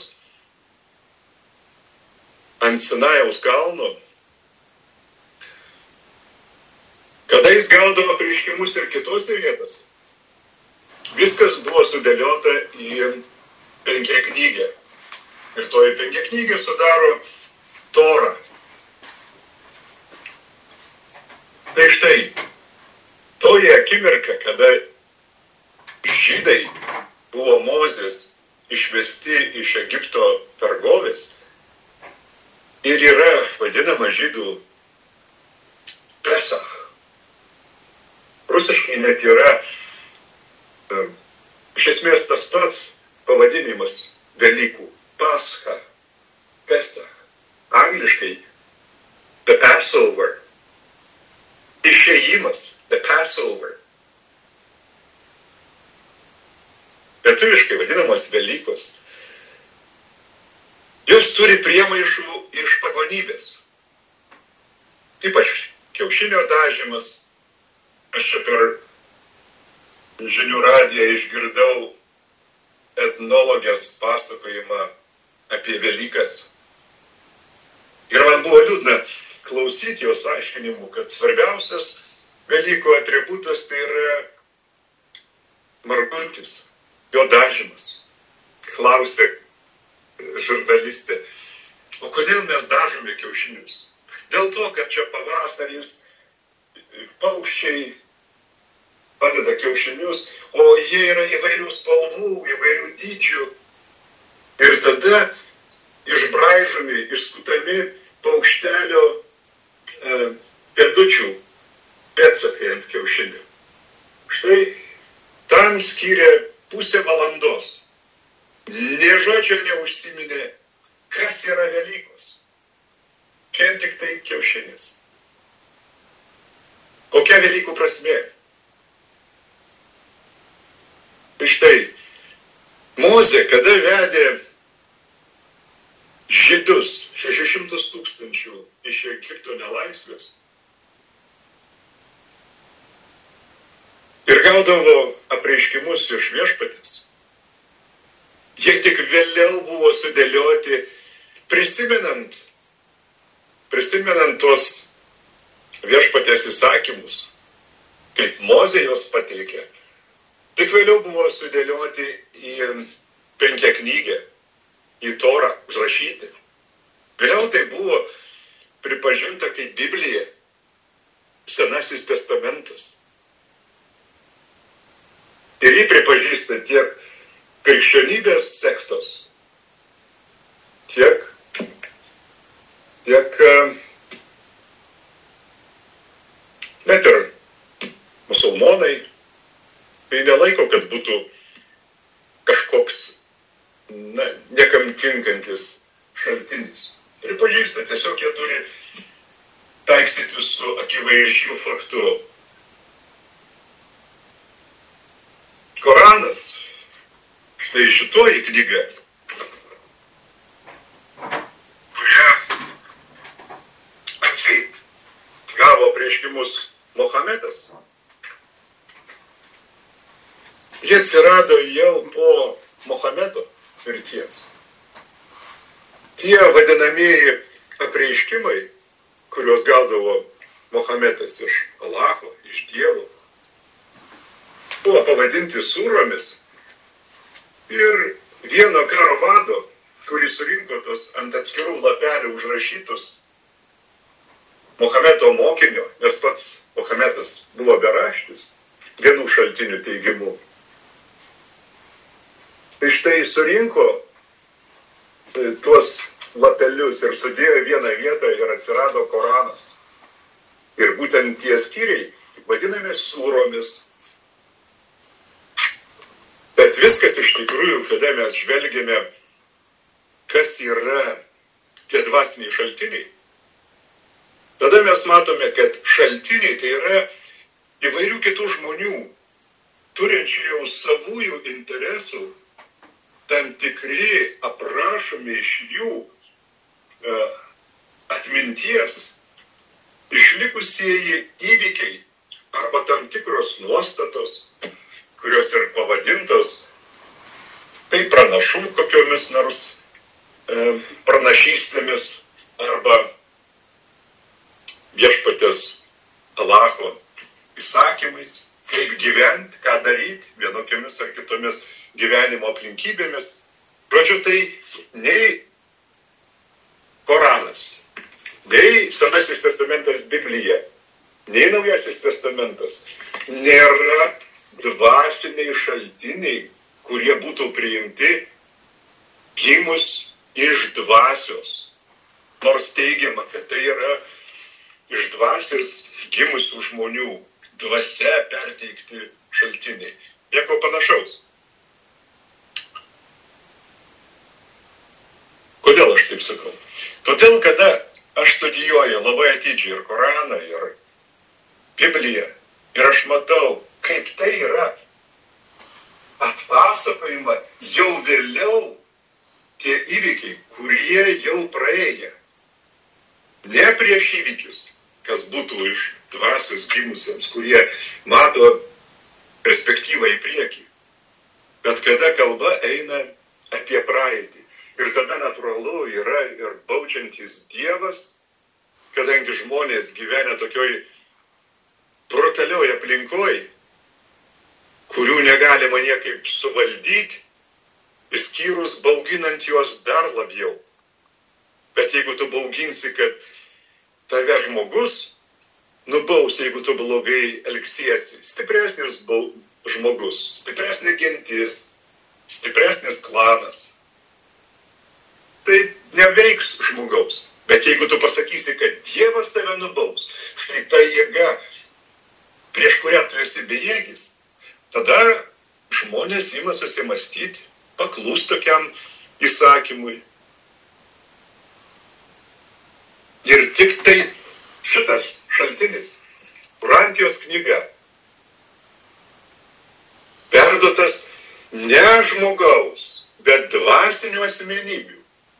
ant Sinajaus kalno, kada jis gaudavo apreiškimus ir kitose vietose, viskas buvo sudėliota į penkiaknygę. Ir toji penkiaknygė sudaro Torą. Tai štai, toji akimirka, kada žydai buvo Mozės išvesti iš Egipto vergovės ir yra vadinama žydų Pesach. Rusiškai net yra iš esmės tas pats pavadinimas Velykų. Pascha, Pesach. Angliškai the Passover. Išėjimas, the Passover. Lietuviškai vadinamos Velykos. Jos turi priemaišų iš pagonybės. Ypač kiaušinio dažymas. Aš čia per žinių radiją išgirdau etnologės pasakojimą apie Velykas. Ir man buvo liūdna klausyti jos aiškinimų, kad svarbiausias Velykų atributas tai yra margutis, jo dažymas. Klausė žurnalistė, o kodėl mes dažome kiaušinius? Dėl to, kad čia pavasaris, paukščiai padeda kiaušinius, o jie yra įvairių spalvų, įvairių dydžių. Ir tada išbraižomi, išskutami paukštelio e, pėdučių pėdsakai ant kiaušinių. Štai tam skyrė pusę valandos. Nė žodžio neužsiminė, kas yra Velykos. Vien tik tai kiaušinis. Kokia Velykų prasmė? Tai štai, Mozė, kada vedė žydus, šešis šimtus tūkstančių iš Egipto nelaisvės, ir gaudavo apreiškimus iš viešpatės, jie tik vėliau buvo sudėlioti, prisimenant, prisimenant tuos viešpatės įsakymus, kaip Mozė jos pateikė, tik vėliau buvo sudėlioti į penkiaknygę, į Torą, užrašyti. Vėliau tai buvo pripažinta kaip Biblija, Senasis testamentas. Ir jį pripažįsta tiek krikščionybės sektos, tiek, tiek net ir musulmonai. Tai nelaiko, kad būtų kažkoks na, niekam tinkantis šaltinis. Pripažįsta, tiesiog jie turi taikstytis su akivaizdžiu faktu. Koranas, štai šitoji knyga, kurią atseit gavo apreiškimus Mohamedas, jie atsirado jau po Mohamedo mirties. Tie vadinamieji apreiškimai, kuriuos gaudavo Mohamedas iš Allaho, iš Dievo, buvo pavadinti sūromis. Ir vieno karo vado, kuris surinko tos ant atskirų lapelių užrašytus Mohamedo mokinio, nes pats Mohamedas buvo beraštis, vienų šaltinių teigimu. Tai štai surinko tuos lapelius ir sudėjo vieną vietą ir atsirado Koranas. Ir būtent tie skyriai vadinami sūromis. Bet viskas iš tikrųjų, kada mes žvelgiame, kas yra tie dvasiniai šaltiniai, tada mes matome, kad šaltiniai tai yra įvairių kitų žmonių, turinčių jau savųjų interesų, tam tikri aprašomi iš jų e, atminties išlikusieji įvykiai arba tam tikros nuostatos, kurios ir pavadintos tai pranašų kokiomis nors e, pranašystėmis arba viešpatės Alacho įsakymais, kaip gyventi, ką daryti vienokiamis ar kitomis gyvenimo aplinkybėmis. Žodžiu, tai nei Koranas, nei Senasis testamentas Biblija, nei Naujasis testamentas nėra dvasiniai šaltiniai, kurie būtų priimti gimus iš dvasios. Nors teigiama, kad tai yra iš dvasios gimusių žmonių dvasia perteikti šaltiniai. Nieko panašaus. Kodėl aš taip sakau? Todėl, kada aš studijuoju labai atidžiai ir Koraną, ir Bibliją, ir aš matau, kaip tai yra atpasakojama jau vėliau tie įvykiai, kurie jau praėję. Ne prieš įvykius, kas būtų iš dvasios gimusiems, kurie mato perspektyvą į priekį. Bet kada kalba eina apie praeitį. Ir tada natūralu yra ir baudžiantis Dievas, kadangi žmonės gyvena tokioj brutalioj aplinkoj, kurių negalima niekaip suvaldyti, išskyrus bauginant juos dar labiau. Bet jeigu tu bauginsi, kad tave žmogus nubaus, jeigu tu blogai elgsiesi, stipresnis bau, žmogus, stipresnė gentis, stipresnis klanas, tai neveiks žmogaus. Bet jeigu tu pasakysi, kad Dievas tave nubaus, štai ta jėga, prieš kurią tu esi bejėgis, tada žmonės ima susimastyti, paklūs tokiam įsakymui. Ir tik tai šitas šaltinis, Urantijos knyga, perduotas ne žmogaus, bet dvasinių asmenybių,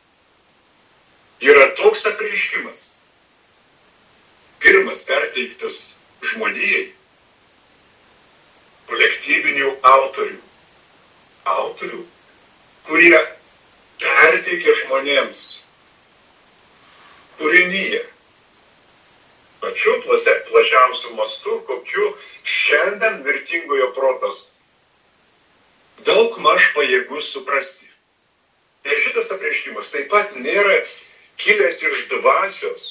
yra toks apreiškimas. Pirmas perteiktas žmonijai, kolektyvinių autorių. Autorių, kurie perteikė žmonėms kūrinyje. Pačiu plačiausiu mastu, kokiu šiandien mirtingojo protas daug maž pajėgus suprasti. Ir šitas apreiškimas taip pat nėra kilęs iš dvasios,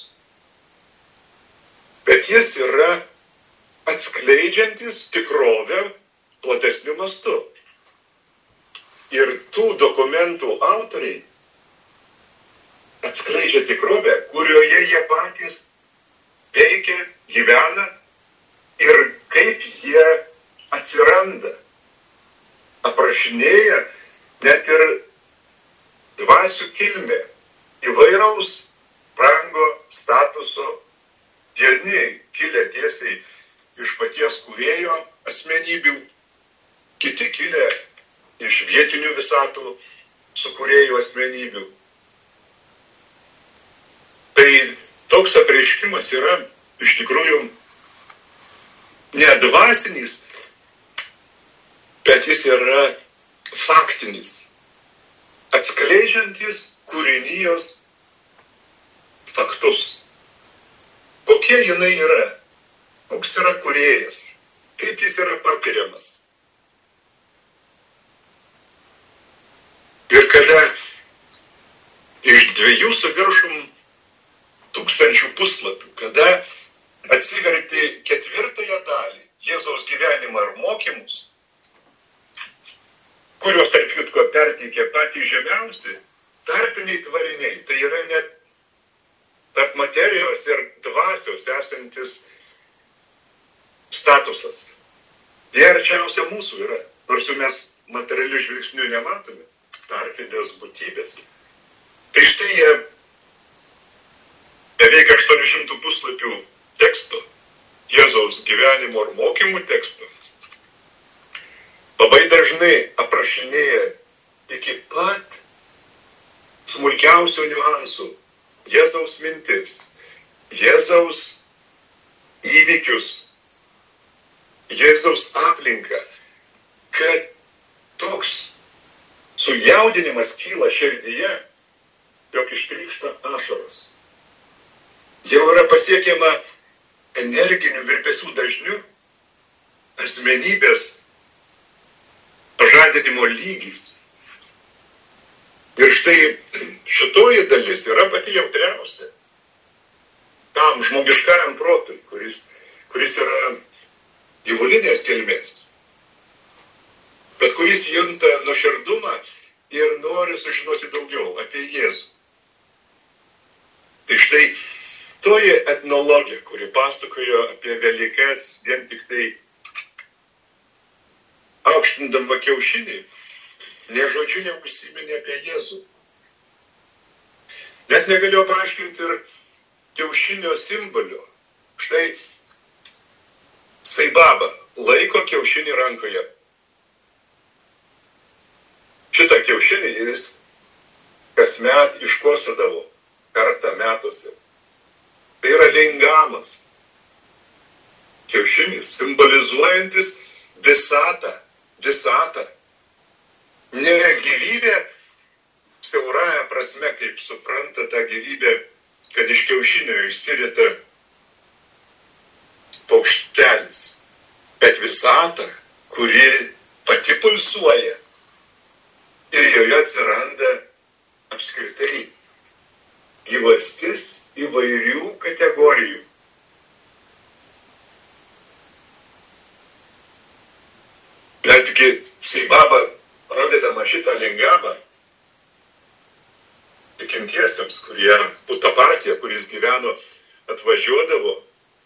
bet jis yra atskleidžiantis tikrovę platesniu mastu. Ir tų dokumentų autoriai atskleidžia tikrovę, kurioje jie patys veikia, gyvena ir kaip jie atsiranda. Aprašinėja net ir dvasių kilmę, įvairaus rango, statuso, vieni kilę tiesiai iš paties kūrėjo asmenybių, kiti kilę iš vietinių visatų sukūrėjų asmenybių. Tai toks apreiškimas yra iš tikrųjų ne dvasinis, bet jis yra faktinis, atskleidžiantis kūrinijos faktus. Kokie jinai yra, koks yra kūrėjas, kaip jis yra patiriamas. Ir kada iš dviejų su viršum tūkstančių puslapių, kada atsiverti ketvirtąją dalį Jėzaus gyvenimą ir mokymus, kuriuos tarp kitko perteikė patys žemiausi, tarpiniai tvariniai, tai yra net tarp materijos ir dvasios esantis statusas. Jie arčiausia mūsų yra, nors jau mes materialių žvilgsnių nematome, tarpinės būtybės. Tai štai jie beveik aštuonių šimtų puslapių teksto, Jėzaus gyvenimo ir mokymų teksto, labai dažnai aprašinėja iki pat smulkiausių niuansų Jėzaus mintis, Jėzaus įvykius, Jėzaus aplinką, kad toks sujaudinimas kyla širdyje, jog ištrykšta ašaros. Jau yra pasiekiama energinių virpesių dažnių, asmenybės pažadinimo lygis. Ir štai šitoji dalis yra pati jautriausia tam žmogiškajam protui, kuris, kuris yra gyvulinės kilmės, bet kuris junta nuoširdumą ir nori sužinoti daugiau apie Jėzų. Tai štai toji etnologija, kuri pasakojo apie Velykas vien tik tai aukštindama kiaušinį, nė žodžiu neužsiminė apie Jėzų. Net negalėjo paaiškinti ir kiaušinio simbolio. Štai Saibaba laiko kiaušinį rankoje. Šitą kiaušinį jis kasmet iškosėdavo kartą metuose. Tai yra lingamas. Kiaušinis simbolizuojantis visatą, visatą. Ne gyvybė siaurąja prasme, kaip supranta tą gyvybę, kad iš kiaušinio išsirita paukštelis, bet visatą, kuri pati pulsuoja ir joje atsiranda apskritai gyvastis įvairių kategorijų. Netgi Saibaba, rodydama šitą lingamą, tikintiesiems, kurie Buta partija, kuris gyveno, atvažiuodavo,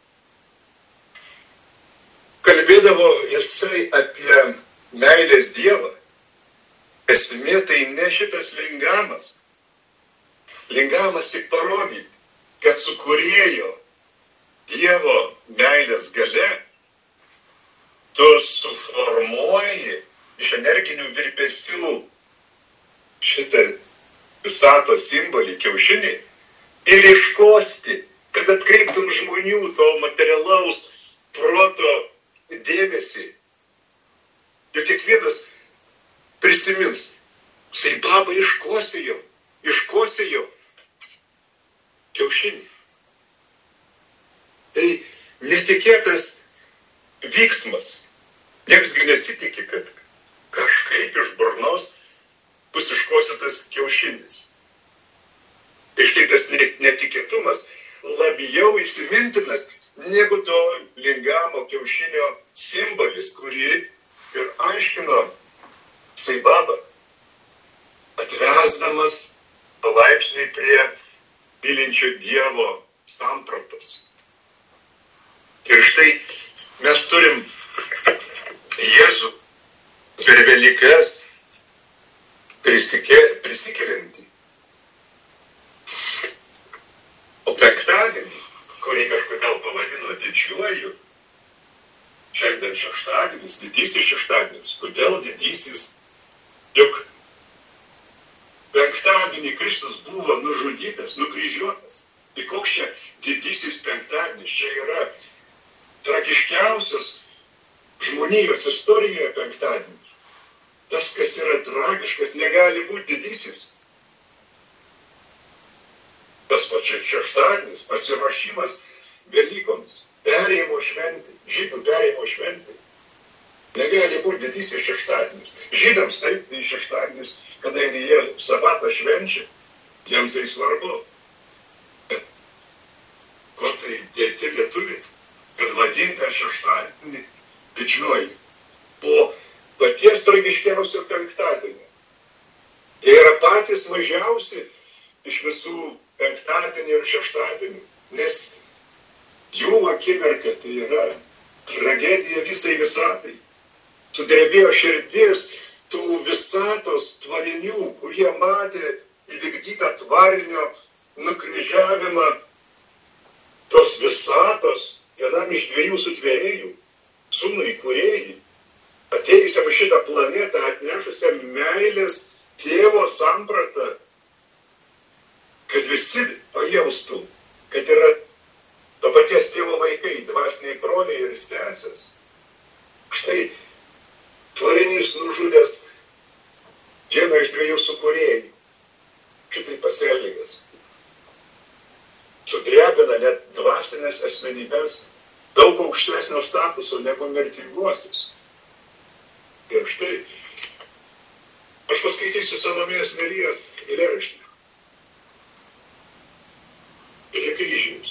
kalbėdavo jisai apie meilės Dievą. Esmė tai ne šitas lingamas. Lingamas tik parodyti, kad sukūrėjo Dievo meilės galia, tu suformuoji iš energinių virpesių šitą visatos simbolį kiaušinį ir iškosti, kad atkreiptum žmonių to materialaus proto dėmesį. Juk kiekvienas prisimins, Saibaba iškosėjo, iškosėjo kiaušinį. Tai netikėtas vyksmas. Nieksgi nesitikė, kad kažkaip iš burnos bus iškosytas kiaušinis. Tai štai tas netikėtumas labiau įsimintinas negu to lingamo kiaušinio simbolis, kurį ir aiškino Saibaba, atvesdamas palaipsniui prie mylinčio Dievo sampratos. Ir štai mes turim Jėzų per Velykas prisikeliantį. O penktadienį, kurį kažkodėl pavadino didžiuoju, šiandien šeštadienis, didysis šeštadienis. Kodėl didysis? Juk penktadienį Kristus buvo nužudytas, nukryžiuotas. Tai koks čia didysis penktadienis? Čia yra tragiškiausias žmonijos istorijoje penktadienis. Tas, kas yra tragiškas, negali būti didysis. Tas pačias šeštadienis, atsiruošimas Velykoms, perėjimo šventė, žydų perėjimo šventė. Negali būti didysis šeštadienis. Žydams taip, tai šeštadienis, kadangi jie sabatą švenčia, jiems tai svarbu. Bet ko tai dėti lietuviai, kad vadinta šeštadienį didžiuoju po paties tragiškiausio penktadienio. Tai yra patys mažiausi iš visų penktadienį ir šeštadienį, nes jų akimirka tai yra tragedija visai visatai. Sudrebėjo širdis tų visatos tvarinių, kurie matė įvykdytą tvarinio nukryžiavimą tos visatos vienam iš dviejų sutvėrėjų, sūnų įkūrėjai, atėjusiam šitą planetą, atnešusiam meilės tėvo sampratą, kad visi pajaustų, kad yra to paties tėvo vaikai, dvasiniai broliai ir sesės. Štai tvarinys nužudęs viena iš dviejų sukūrėjų šitai pasielgęs. Sudrebina net dvasinės asmenybės daug aukštesnio statuso negu mirtinguosius. Ir štai, aš paskaitysiu Salomėjos Nėries eilėraštį. Prie kryžiaus.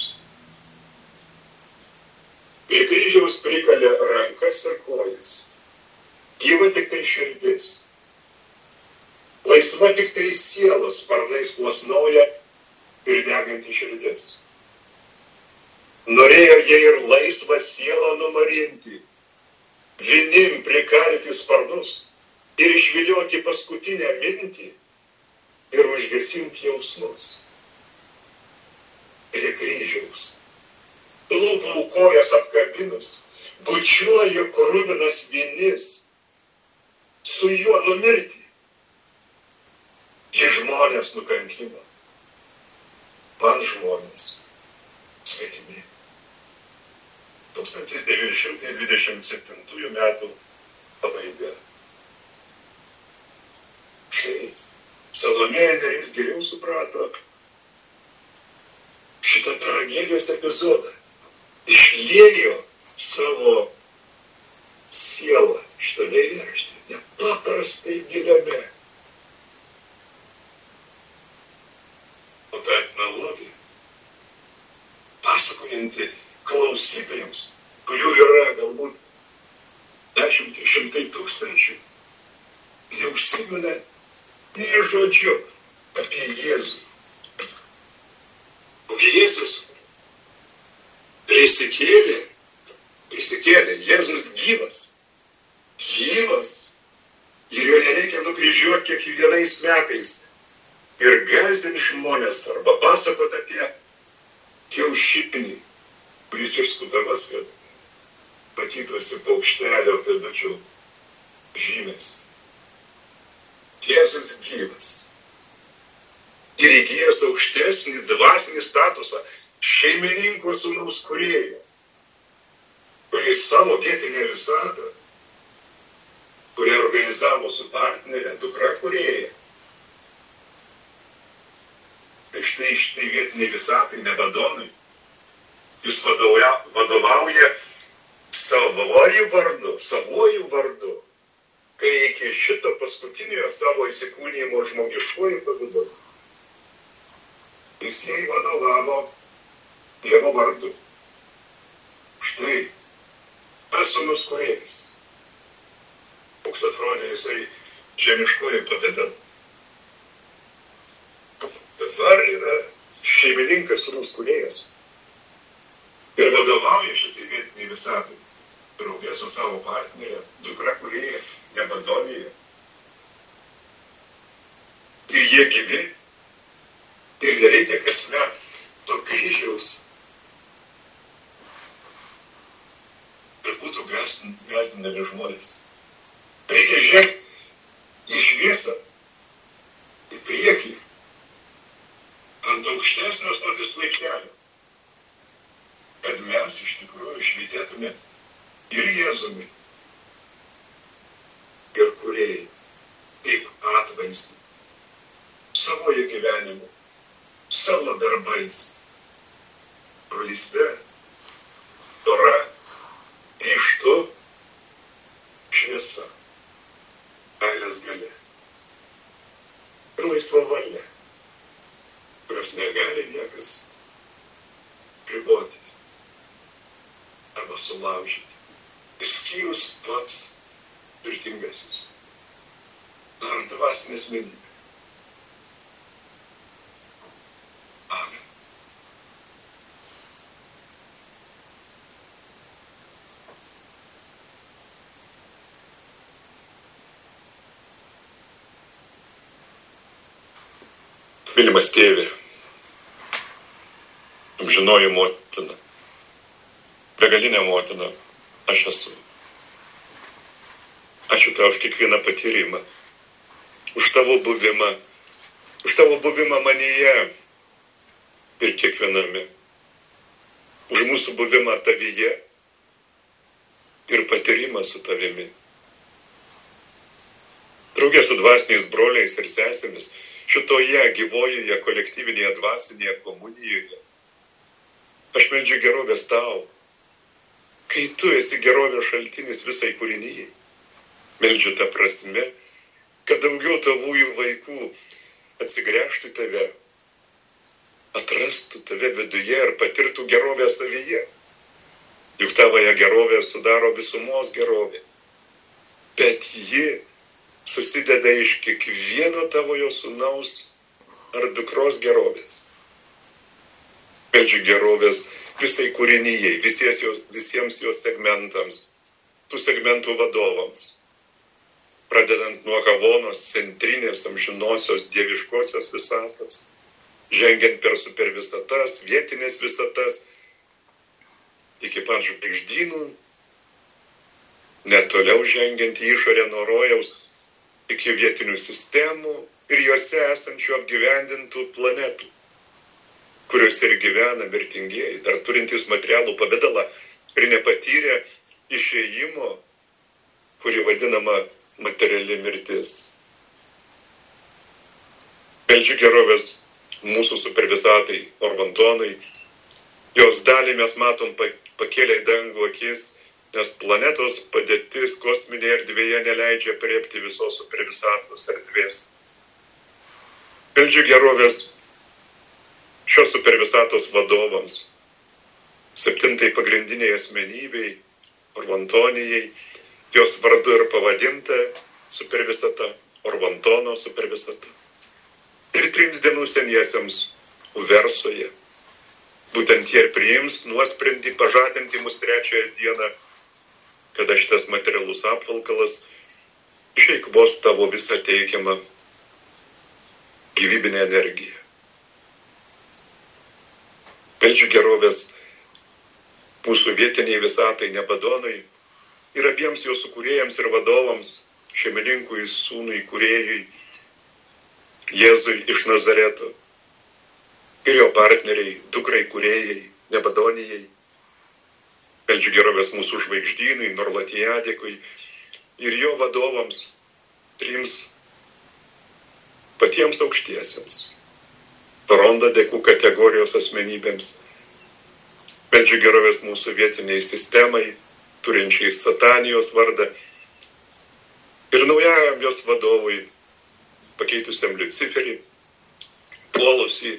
Prie kryžiaus prikalė rankas ir kojas. Gyva tik tai širdis. Laisva tik tai sielos sparnais plasnoja ir deganti širdis. Norėjo jie ir laisvą sielą numarinti, vinim prikalti sparnus ir išvilioti paskutinę mintį ir užgesinti jausmus. Prie kryžiaus, lūpų kojas apkabinus, bučiuoju kruvinas vinis, su juo numirti. Ji žmonės nukankino, man žmonės svetimi. tūkstantis devyni šimtai dvidešimt septintųjų metų pabaiga. Štai Salomėja Nėris geriau suprato šitą tragedijos epizodą. Išliejo savo sielą šitame eilėraštyje, nepaprastai giliame. O ta etnologija, pasakojanti klausytojams, kurių yra galbūt dešimt šimtai tūkstančių, neužsimena nė žodžiu apie Jėzų. O Jėzus prisikėlė, prisikėlė, Jėzus gyvas, gyvas, ir jo nereikia nukryžiuoti kiekvienais metais ir gąsdinti žmonės arba pasakoti apie kiaušinį, kuris išskudamas, kad matytųsi paukštelio pėdučių žymės. Jėzus gyvas ir įgijęs aukštesnį dvasinį statusą šeimininko sūnaus kūrėjo, kuris savo vietinę visatą, kurią organizavo su partnerė dukra kūrėja. Tai štai šitai vietiniai visatai, nebadonai, jis vadovauja, vadovauja savojų vardu, savojų vardu, kai iki šito paskutinio savo įsikūnijimo žmogiškojų pavidalu jis jai vadovavo Dievo vardu. Štai esamos kūrėjas. Koks atrodė jisai žemiškojų pavidalu. Dabar yra šeimininkas sūnus kūrėjas. Ir vadovauja šitai vietiniai visatai, draugė su savo partnerė, dukra kūrėja, nebadonėje. Ir jie gyvi, ir nereikia kasmet to kryžiaus, ir būtų gazdinami žmonės. Reikia žengti į šviesą, į priekį, ant aukštesnio stotis laiptelio, kad mes iš tikrųjų švytėtume ir Jėzumi, ir kūrėjai, kaip atvaizdų, savoje gyvenimu, savo darbais, brolystė, dora, ryžtu, šviesa, meilės galia ir laisva valia, kurios negali niekas priboti arba sulaužyti, išskyrus pats turtingasis ar dvasinė asmenybė. Amen. Mylimas tėve, amžinoji motina, begalinė motina, aš esu. Ačiū tau už kiekvieną patyrimą, už tavo buvimą, už tavo buvimą manyje ir kiekviename, už mūsų buvimą tavyje ir patyrimą su tavimi. draugė su dvasiniais broliais ir sesėmis, šitoje gyvojoje kolektyvinėje dvasinėje komunijoje. Aš meldžiu gerovės tau, kai tu esi gerovės šaltinis visai kūrinijai. Meldžiu tą prasme, kad daugiau tavųjų vaikų atsigręžtų tave, atrastų tave viduje ir patirtų gerovę savyje. Juk tavoje gerovė sudaro visumos gerovė. Bet ji susideda iš kiekvieno tavojo sūnaus ar dukros gerovės. Meldžiu gerovės visai kūrinijai, visies jos, visiems jos segmentams, tų segmentų vadovams. Pradedant nuo Havonos centrinės amžinosios dieviškosios visatos, žengiant per supervisatas, vietinės visatas, iki pat žvaigždynų, net toliau žengiant į išorę nuo rojaus, iki vietinių sistemų ir juose esančių apgyvendintų planetų, kuriuose ir gyvena mirtingieji, dar turintys materialų pavidalą ir nepatyrę išėjimo, kuri vadinama materiali mirtis. Meldžiu gerovės mūsų supervisatai, Orvantonai. Jos dalį mes matom pakėlę į dangų akis, nes planetos padėtis kosminėje erdvėje neleidžia priepti visos supervisatos erdvės. Meldžiu gerovės šios supervisatos vadovams, septintai pagrindiniai asmenybei, Orvantonijai, jos vardu ir pavadinta supervisata, Orvantono supervisata. Ir trims dienų seniesiems Uversoje. Būtent jie ir priims nuosprendį pažadinti mus trečiąją dieną, kada šitas materialus apvalkalas išeikvos tavo visą teikiamą gyvybinę energiją. Meldžiu gerovės mūsų vietiniai visatai Nebadonui ir abiems jo sukūrėjams ir vadovams, šeimininkui, sūnui, kūrėjui, Jėzui iš Nazareto ir jo partneriai, dukrai kūrėjai, Nebadonijai. Meldžiu gerovės mūsų žvaigždynui, Norlatijadikui ir jo vadovams, trims patiems aukštiesiems, Parondadekų kategorijos asmenybėms. Meldžiu gerovės mūsų vietiniai sistemai, turinčiai Satanijos vardą ir naujajam jos vadovui, pakeitusiam Liuciferį, puolusi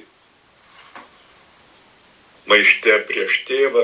maište prieš tėvą,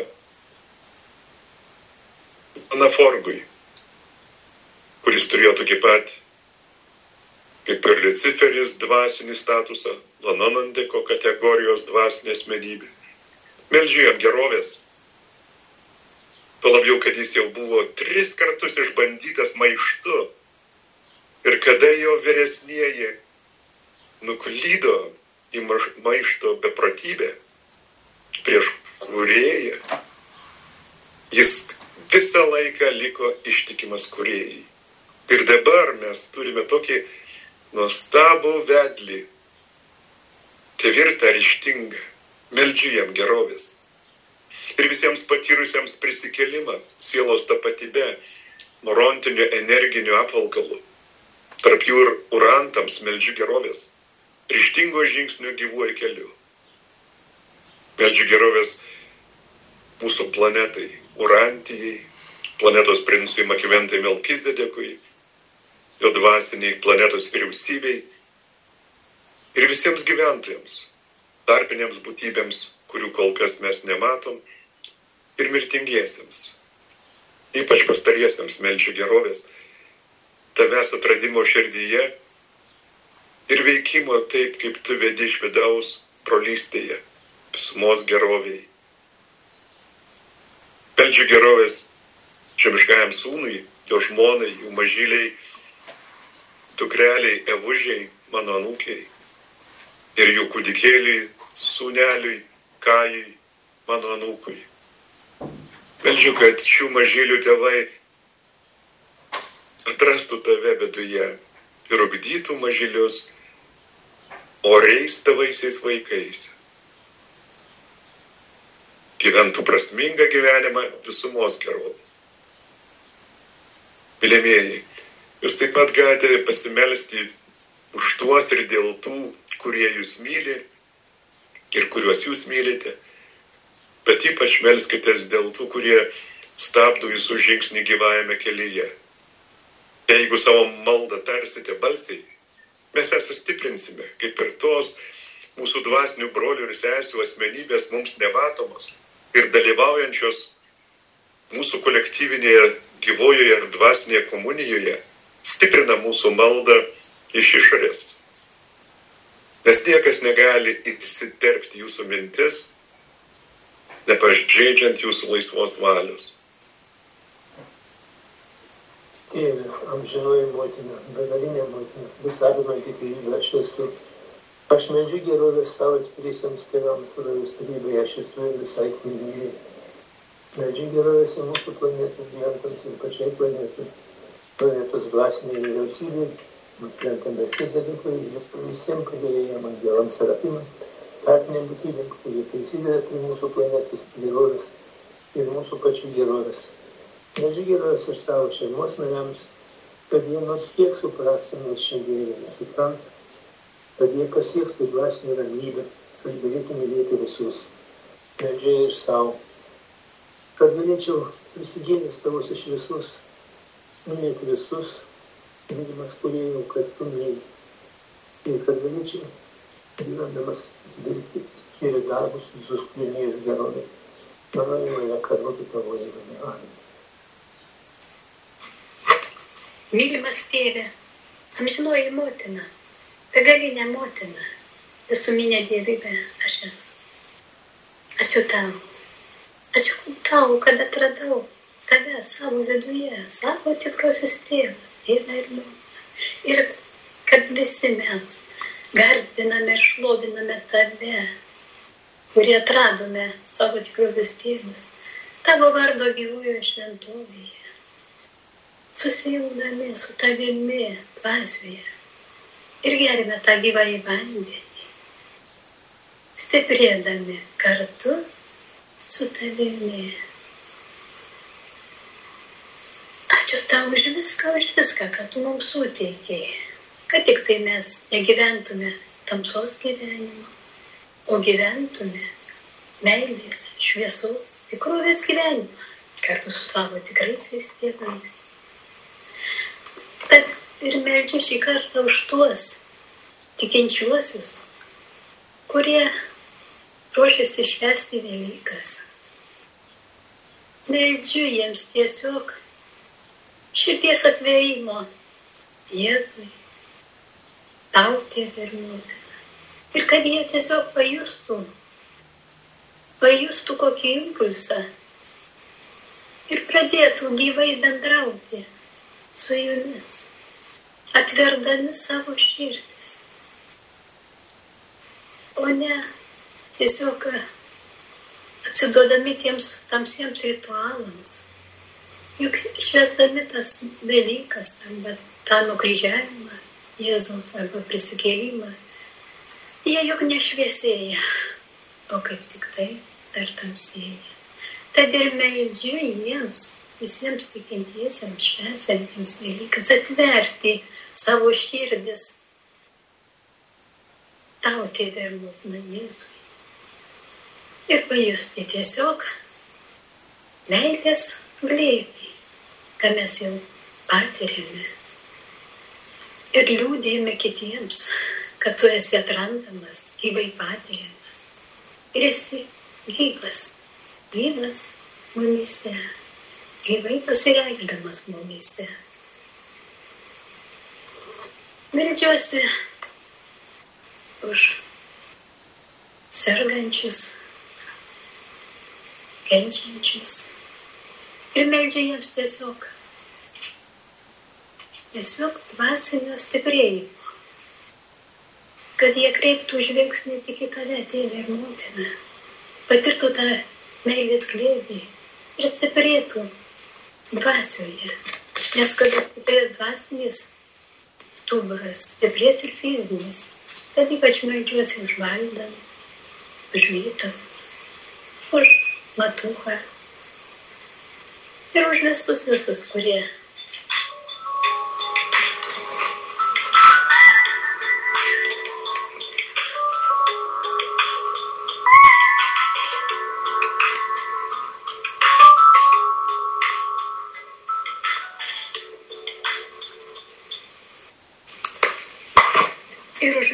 Anaforgui, kuris turėjo tokį pat, kaip ir Liuciferis, dvasinį statusą, Lanonandeko kategorijos dvasinė asmenybė. Meldžiu jam gerovės. Tuo labiau, kad jis jau buvo tris kartus išbandytas maištu ir kada jo vyresnieji nuklydo į maišto beprotybę prieš kūrėją, jis visą laiką liko ištikimas kūrėjai. Ir dabar mes turime tokį nuostabų vedlį, tvirtą, ryžtingą. Meldžiu jam gerovės. Ir visiems patyrusiems prisikėlimą, sielos tapatybę, morontiniu energiniu apvalkalu, tarp jų ir urantams meldžiu gerovės, ryžtingo žingsnio gyvuoju keliu. Meldžiu gerovės mūsų planetai, Urantijai, planetos princui Makiventai Melkizedekui, jo dvasiniai planetos vyriausybei ir visiems gyventojams, tarpinėms būtybėms, kurių kol kas mes nematom, ir mirtingiesiems, ypač pastariesiems meldžiu gerovės, tavęs atradimo širdyje ir veikimo taip, kaip tu vedi iš vidaus brolystėje, visumos geroviai. Meldžiu gerovės žemiškajam sūnui, jo žmonai, jų mažyliai, dukreliai, evužiai, mano anūkiai ir jų kūdikėliai, sūneliui, Kajui, mano anūkui. Meldžiu, kad šių mažylių tėvai atrastų tave viduje ir ugdytų mažylius oriais tavaisiais vaikais. Gyventų prasmingą gyvenimą visumos gerovę. Mylimieji, Jūs taip pat galite pasimelsti už tuos ir dėl tų, kurie jūs myli ir kuriuos jūs mylite. Bet ypač melskitės dėl tų, kurie stabdo jūsų žingsnį gyvajame kelyje. Jeigu savo maldą tarsite balsiai, mes ją sustiprinsime, kaip ir tos mūsų dvasinių brolių ir sesių asmenybės mums nematomos ir dalyvaujančios mūsų kolektyvinėje gyvojoje ir dvasinėje komunijoje stiprina mūsų maldą iš išorės. Nes niekas negali įsiterpti jūsų mintis, nepažeidžiant jūsų laisvos valios. Tėve, amžinoji motina, begalinė motina, visapimanti tėvybė, aš esu. Aš meldžiu gerovės savo atskiriems tėvams, suravės tarybai, aš esu ir visai kūrėjai. Meldžiu gerovės į mūsų planetos gyventams ir pačiai planetai, planetos dvasiniai vyriausybei, plentame fizikui ir visiems padėjėjams, angelams, serapimams, tarpiniam būtybėm, kurie prisideda prie mūsų planetos gerovės ir mūsų pačių gerovės. Meldžiu gerovės ir savo šeimos nariams, kad jie nors kiek suprastų mus šiandien, supranta, kad jie pasiektų dvasinę ramybę, kad galėtų mylėti visus. Meldžiu ir savo, kad galėčiau prisigėlęs tavosios šviesos, mylėti visus, mylimas kūrėjų, kad tu myli. Ir kad galėčiau, gyvendamas, dirbti ir darbus visus kūrinėjus gerovė. Mano įmonė karuotų tavo įmonė. Amen. Mylimas tėve, amžinoji motina, begalinė motina, visuminė dievybė aš esu. Ačiū tau, ačiū tau, kad atradau tave savo viduje, savo tikrosius tėvus, tėvą ir motiną. Ir kad visi mes garbiname ir šloviname tave, kurie atradome savo tikrosius tėvus, tavo vardo gyvojo šventovėje. Susijungdami su tavimi dvasioje ir gerime tą gyvąjį vandenį, stiprėdami kartu su tavimi. Ačiū tau už viską, už viską, kad tu mums suteikei, kad tik tai mes negyventume tamsos gyvenimo, o gyventume meilės, šviesos, tikrovės gyvenimą kartu su savo tikraisiais tėvais. Tad ir meldžiu šį kartą už tuos tikinčiuosius, kurie ruošiasi švęsti Velykas. Meldžiu jiems tiesiog širdies atvėrimo Jėzui, tau, tėve ir motina. Ir kad jie tiesiog pajustų, pajustų kokį impulsą ir pradėtų gyvai bendrauti su jumis, atverdami savo širdis, o ne tiesiog atsiduodami tiems tamsiems ritualams. Juk švęsdami tas Velykas arba tą nukryžiavimą Jėzaus arba prisikėlimą, jie juk nešviesėja, o kaip tik tai dar tamsėja. Tad ir meldžiu jiems, visiems tikintiesiems, švęsiantiems Velykas, atverti savo širdis tau, tėve ir motina Jėzui. Ir pajusti tiesiog meilės glėbį, ką mes jau patiriame. Ir liūdėjame kitiems, kad tu esi atrandamas, gyvai patiriamas. Ir esi gyvas, gyvas mumise. Gyvai pasireikšdamas mumise. Meldžiuosi už sergančius, kenčiančius ir meldžiu jiems tiesiog, tiesiog dvasinio stiprėjimo, kad jie kreiptų žvilgsnį tik į tave, tėvę ir motiną, patirtų tą meilės glėbį ir stiprėtų dvasioje, nes kada stiprės dvasinis stuburas, stiprės ir fizinis, tad ypač meldžiuosi už Valdą, už Vytą, už Matuchą ir už visus visus, kurie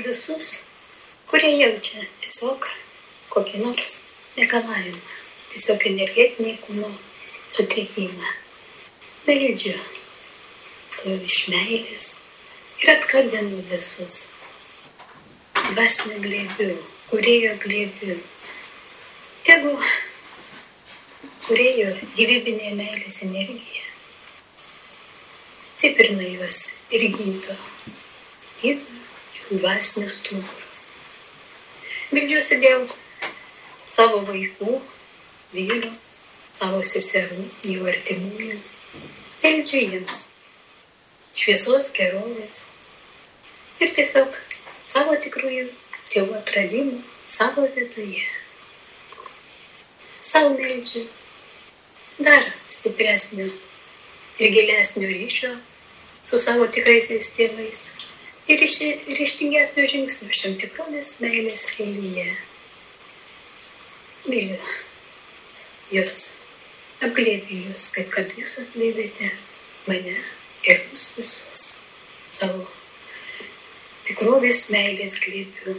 visus, kurie jaučia tiesiog kokį nors negalavimą, tiesiog energetinį kūno sutrikimą. Meldžiu to iš meilės ir apkabinu visus. Dvasinio glėbiu, kūrėjo glėbiu. Tegu kūrėjo gyvybinė meilės energija stiprina juos ir gydo, gydo jų dvasinius stuburus. Meldžiuosi dėl savo vaikų, vyro, savo seserų, jų artimųjų. Meldžiu jiems šviesos, gerovės ir tiesiog savo tikrųjų tėvų atradimų savo viduje. Savo meldžiu dar stipresnio ir gilesnio ryšio su savo tikraisiais tėvais ir ryžtingesnio žingsnio šiam tikrovės meilės kelyje. Myliu jūs, apglėbiu jūs, kaip kad jūs apglėbėte mane ir mus visus savo tikrovės meilės glėbiu.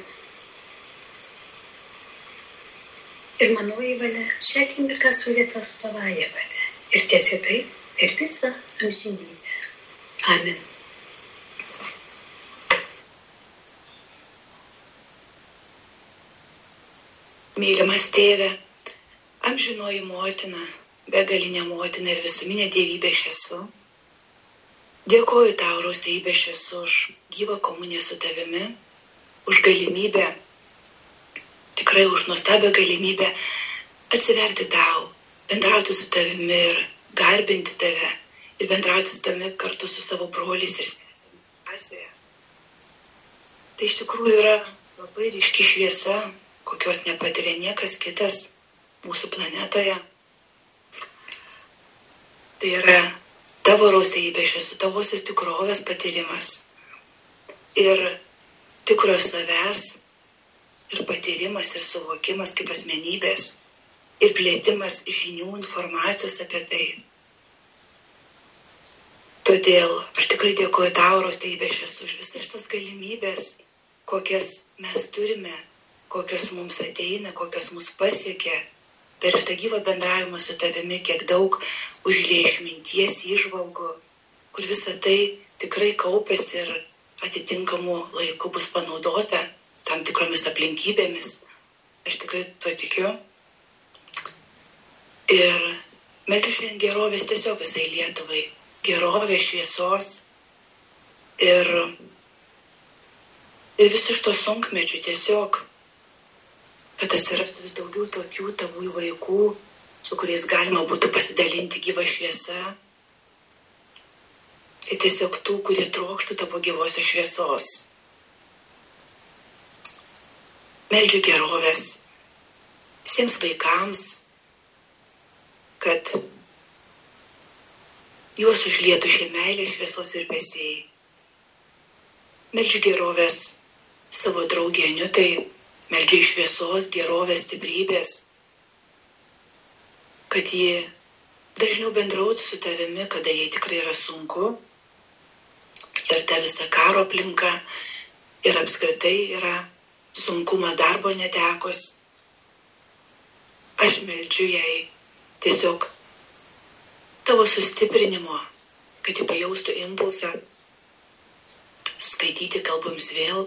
Ir manoji valia šią akimirką sulieta su tavąja valia ir tiesiai taip per visą amžinybę. Amen. Mylimas tėve, amžinoji motina, begalinė motina ir visuminė dievybė aš esu. Dėkoju tau, Raustybė, aš esu už gyvą komuniją su tavimi, už galimybę, tikrai už nuostabią galimybę atsiverti tau, bendrauti su tavimi ir garbinti tave ir bendrauti su tavimi kartu su savo broliais ir sesėmis. Tai iš tikrųjų yra labai ryški šviesa, kokios nepatiria niekas kitas mūsų planetoje. Tai yra tavo Raustybė, aš esu tavosios tikrovės patyrimas ir tikrojo savęs ir patyrimas ir suvokimas kaip asmenybės ir plėtimas žinių, informacijos apie tai. Todėl aš tikrai dėkoju tau, Raustybė, aš esu už visas šitas galimybės, kokias mes turime, kokios mums ateina, kokios mus pasiekia per šitą gyvą bendravimą su tavimi, kiek daug užlieja išminties, įžvalgų, kur visa tai tikrai kaupėsi ir atitinkamų laikų bus panaudota tam tikromis aplinkybėmis. Aš tikrai tuo tikiu. Ir meldžiu šiandien gerovės tiesiog visai Lietuvai. Gerovės, šviesos ir, ir visi iš to sunkmečių tiesiog, kad atsirastų vis daugiau tokių tavųjų vaikų, su kuriais galima būtų pasidalinti gyvą šviesą. Tai tiesiog tų, kurie trokštų tavo gyvosios šviesos. Meldžiu gerovės visiems vaikams, kad juos užlietų šie meilė, šviesos ir pesėjai. Meldžiu gerovės savo draugė Aniutai, meldžiu šviesos, gerovės, stiprybės, kad ji dažniau bendrautų su tavimi, kada jai tikrai yra sunku ir ta visa karo aplinka ir apskritai yra sunkumas darbo netekus. Aš meldžiu jai tiesiog tavo sustiprinimo, kad ji pajaustų impulsą skaityti kalboms vėl,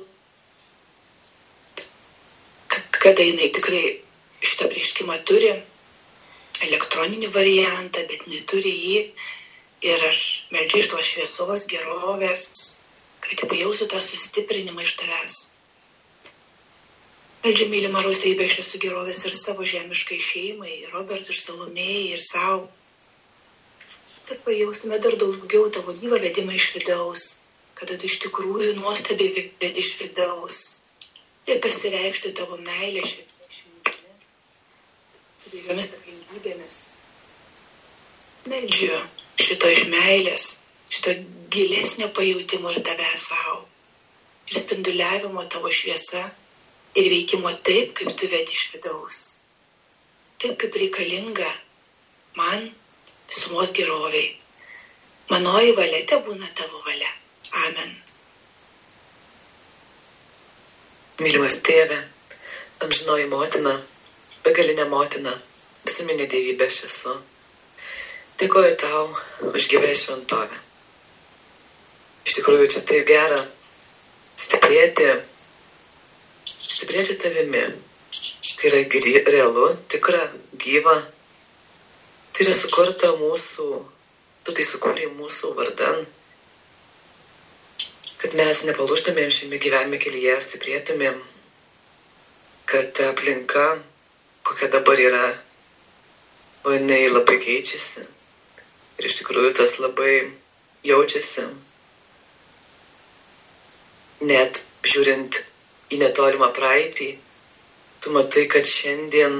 kada jinai tikrai šitą prieškimą turi, elektroninį variantą, bet jinai turi jį ir aš meldžiu iš tos šviesos, gerovės, kad ji pajaustų tą sustiprinimą iš tavęs. Meldžiu, mylima Raustybė, aš esu gerovės ir savo žemiškai šeimai, ir Robertui, ir Salomėjai, ir savo, kad pajaustume dar daugiau tavo gyvą vedimą iš vidaus, kad tu iš tikrųjų nuostabiai vedi iš vidaus ir pasireikšti tavo meilę šviesa išmintimi, įvairiomis aplinkybėmis. Meldžiu šito iš meilės, šito gilesnio pajautimo ir tavęs savo, ir spinduliavimo tavo šviesa ir veikimo taip, kaip tu vedi iš vidaus, taip, kaip reikalinga man visumos geroviai. Manoji valia tebūna tavo valia. Amen. Mylimas tėve, amžinoji motina, begalinė motina, visuminė dievybė aš esu. Dėkoju tau už gyvąją šventovę. Iš tikrųjų, čia taip gera stiprėti, stiprėti tavimi. Tai yra gry, realu, tikra, gyva. Tai yra sukurta mūsų, tu tai sukūrei mūsų vardan, kad mes nepalūžtumėm šiame gyvenime kelyje, stiprėtumėm, kad aplinka, kokia dabar yra, o jinai labai keičiasi. Ir iš tikrųjų tas labai jaučiasi. Net žiūrint į netolimą praeitį, tu matai, kad šiandien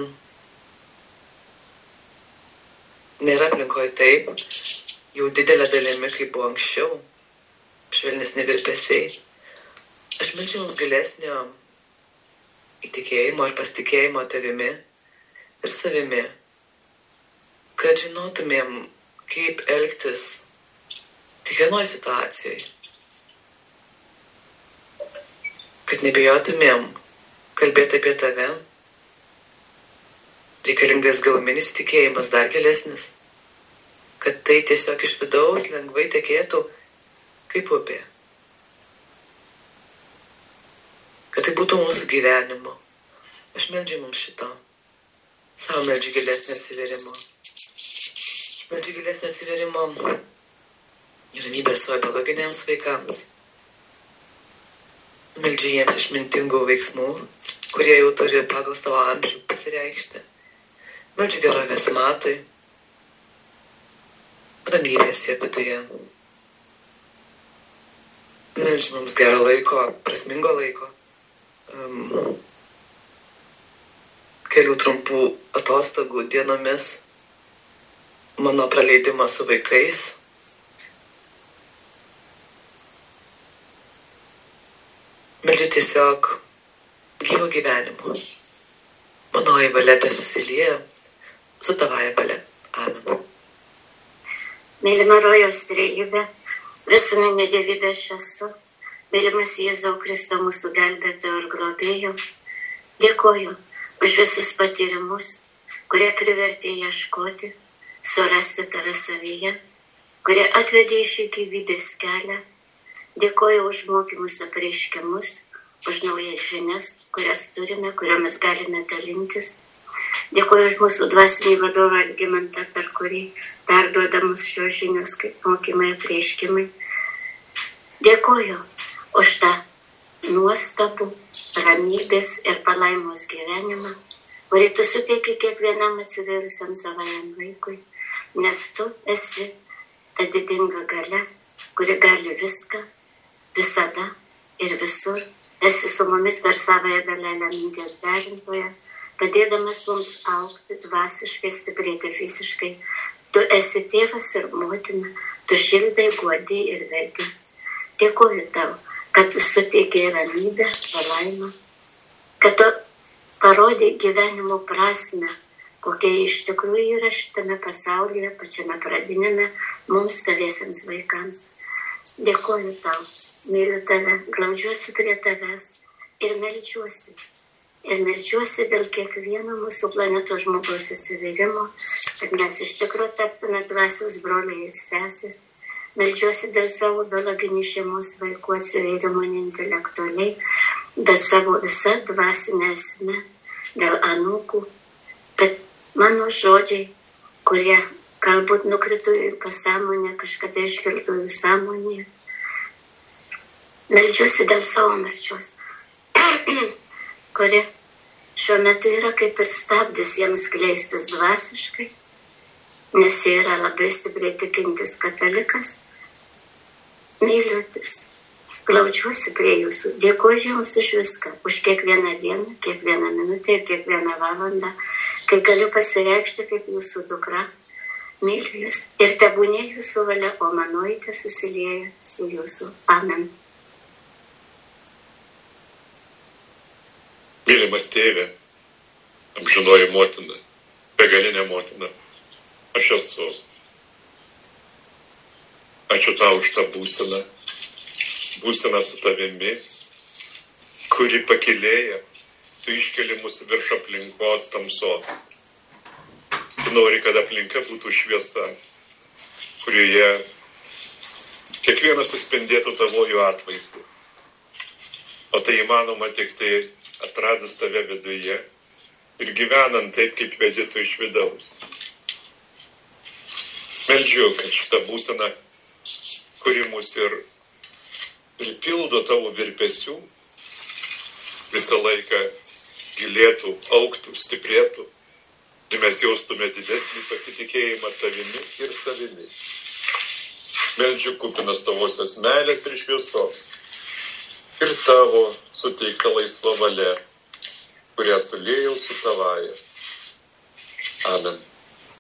nėra aplinkoje taip, jau didelė dalimi, kaip buvo anksčiau, švelnesni virpesiai. Aš meldžiu mums gilesnio įtikėjimo ir pasitikėjimo tavimi ir savimi, kad žinotumėm, kaip elgtis kiekvienoje situacijoje. Kad nebijotumėm kalbėti apie tave. Reikalingas galuminis tikėjimas dar gilesnis. Kad tai tiesiog iš vidaus lengvai tekėtų kaip upė. Kad tai būtų mūsų gyvenimo. Aš meldžiu mums šito. Savo meldžiu gilesnio atsiverimo. Meldžiu gilesnio atsiverimo ir ramybės savo biologiniams vaikams. Meldžiu jiems išmintingų veiksmų, kurie jau turi pagal savo amžių pasireikšti. Meldžiu gerovės matui, ramybės jie viduje. Meldžiu mums gero laiko, prasmingo laiko, um, kelių trumpų atostogų dienomis, mano praleidimą su vaikais. Meldžiu tiesiog gyvo gyvenimo. Manoji valia tesusilieja su tavąja valia. Amen. Mylima rojaus trejybė, visuminė dievybė aš esu, mylimas Jėzau Kristau mūsų gelbėtojo ir globėjo, dėkoju už visus patyrimus, kurie privertė ieškoti, surasti tave savyje, kurie atvedė į šį gyvybės kelią. Dėkoju už mokymus apreiškimus, už naujas žinias, kurias turime, kuriomis galime dalintis. Dėkoju už mūsų dvasinį vadovą Algimantą, per kurį perduodamus šios žinios kaip mokymai apreiškimai. Dėkoju už tą nuostabų ramybės ir palaimos gyvenimą, kurį tu suteiki kiekvienam atsivėrusiam savajam vaikui. Nes tu esi ta didinga galia, kuri gali viską, visada ir visur. Esi su mumis per savąją dalelę minties derintoje, padėdamas mums augti dvasiškai, stiprėti fiziškai. Tu esi tėvas ir motina, tu šildai, guodai ir vedi. Dėkuoju tau, kad tu suteikei ramybę, palaimą, kad tu parodai gyvenimo prasmę, kokia iš tikrųjų yra šitame pasaulyje, pačiame pradinėme, mums taviesiams vaikams. Dėkoju tau, myliu tave, glaudžiuosi prie tavęs ir meldžiuosi. Ir meldžiuosi dėl kiekvieno mūsų planetos žmogaus atsivėrimo, kad mes iš tikrųjų taptume dvasios broliai ir sesės. Meldžiuosi dėl savo biologinį šeimos vaikų atsivėrimo ne intelektualiai, bet savo visą dvasinę esmę, dėl anūkų, kad mano žodžiai, kurie galbūt nukrito į pasąmonę, kažkada iškiltų į sąmonę. Meldžiuosi dėl savo mirčios, kuri šiuo metu yra kaip ir stabdis jiems skleistis dvasiškai, nes jie yra labai stipriai tikintis katalikas. Myliutis, glaudžiuosi prie jūsų, dėkuoju jums už viską, už kiekvieną dieną, kiekvieną minutę ir kiekvieną valandą, kai galiu pasireikšti kaip jūsų dukra. Myliu jūs ir tebūnė jūsų valia, o manoji tesusilieja su jūsų. Amen. Mylimas tėve, amžinoji motina, begalinė motina, aš esu. Ačiū tau už tą būseną, būseną su tavimi, kuri pakilėja, tu iškeli mus virš aplinkos tamsos. Tu nori, kad aplinka būtų šviesa, kurioje kiekvienas atspindėtų tavojų atvaizdą. O tai įmanoma tik tai atradus tave viduje ir gyvenant taip, kaip vedi tu iš vidaus. Meldžiu, kad šitą būseną, kuri mus ir pripildo tavo virpesių, visą laiką gilėtų, augtų, stiprėtų ir mes jaustume didesnį pasitikėjimą tavimi ir savimi. Meldžiu kupinas tavosios meilės ir šviesos ir tavo suteikta laisva valia, kurią suliejau su tavaja. Amen.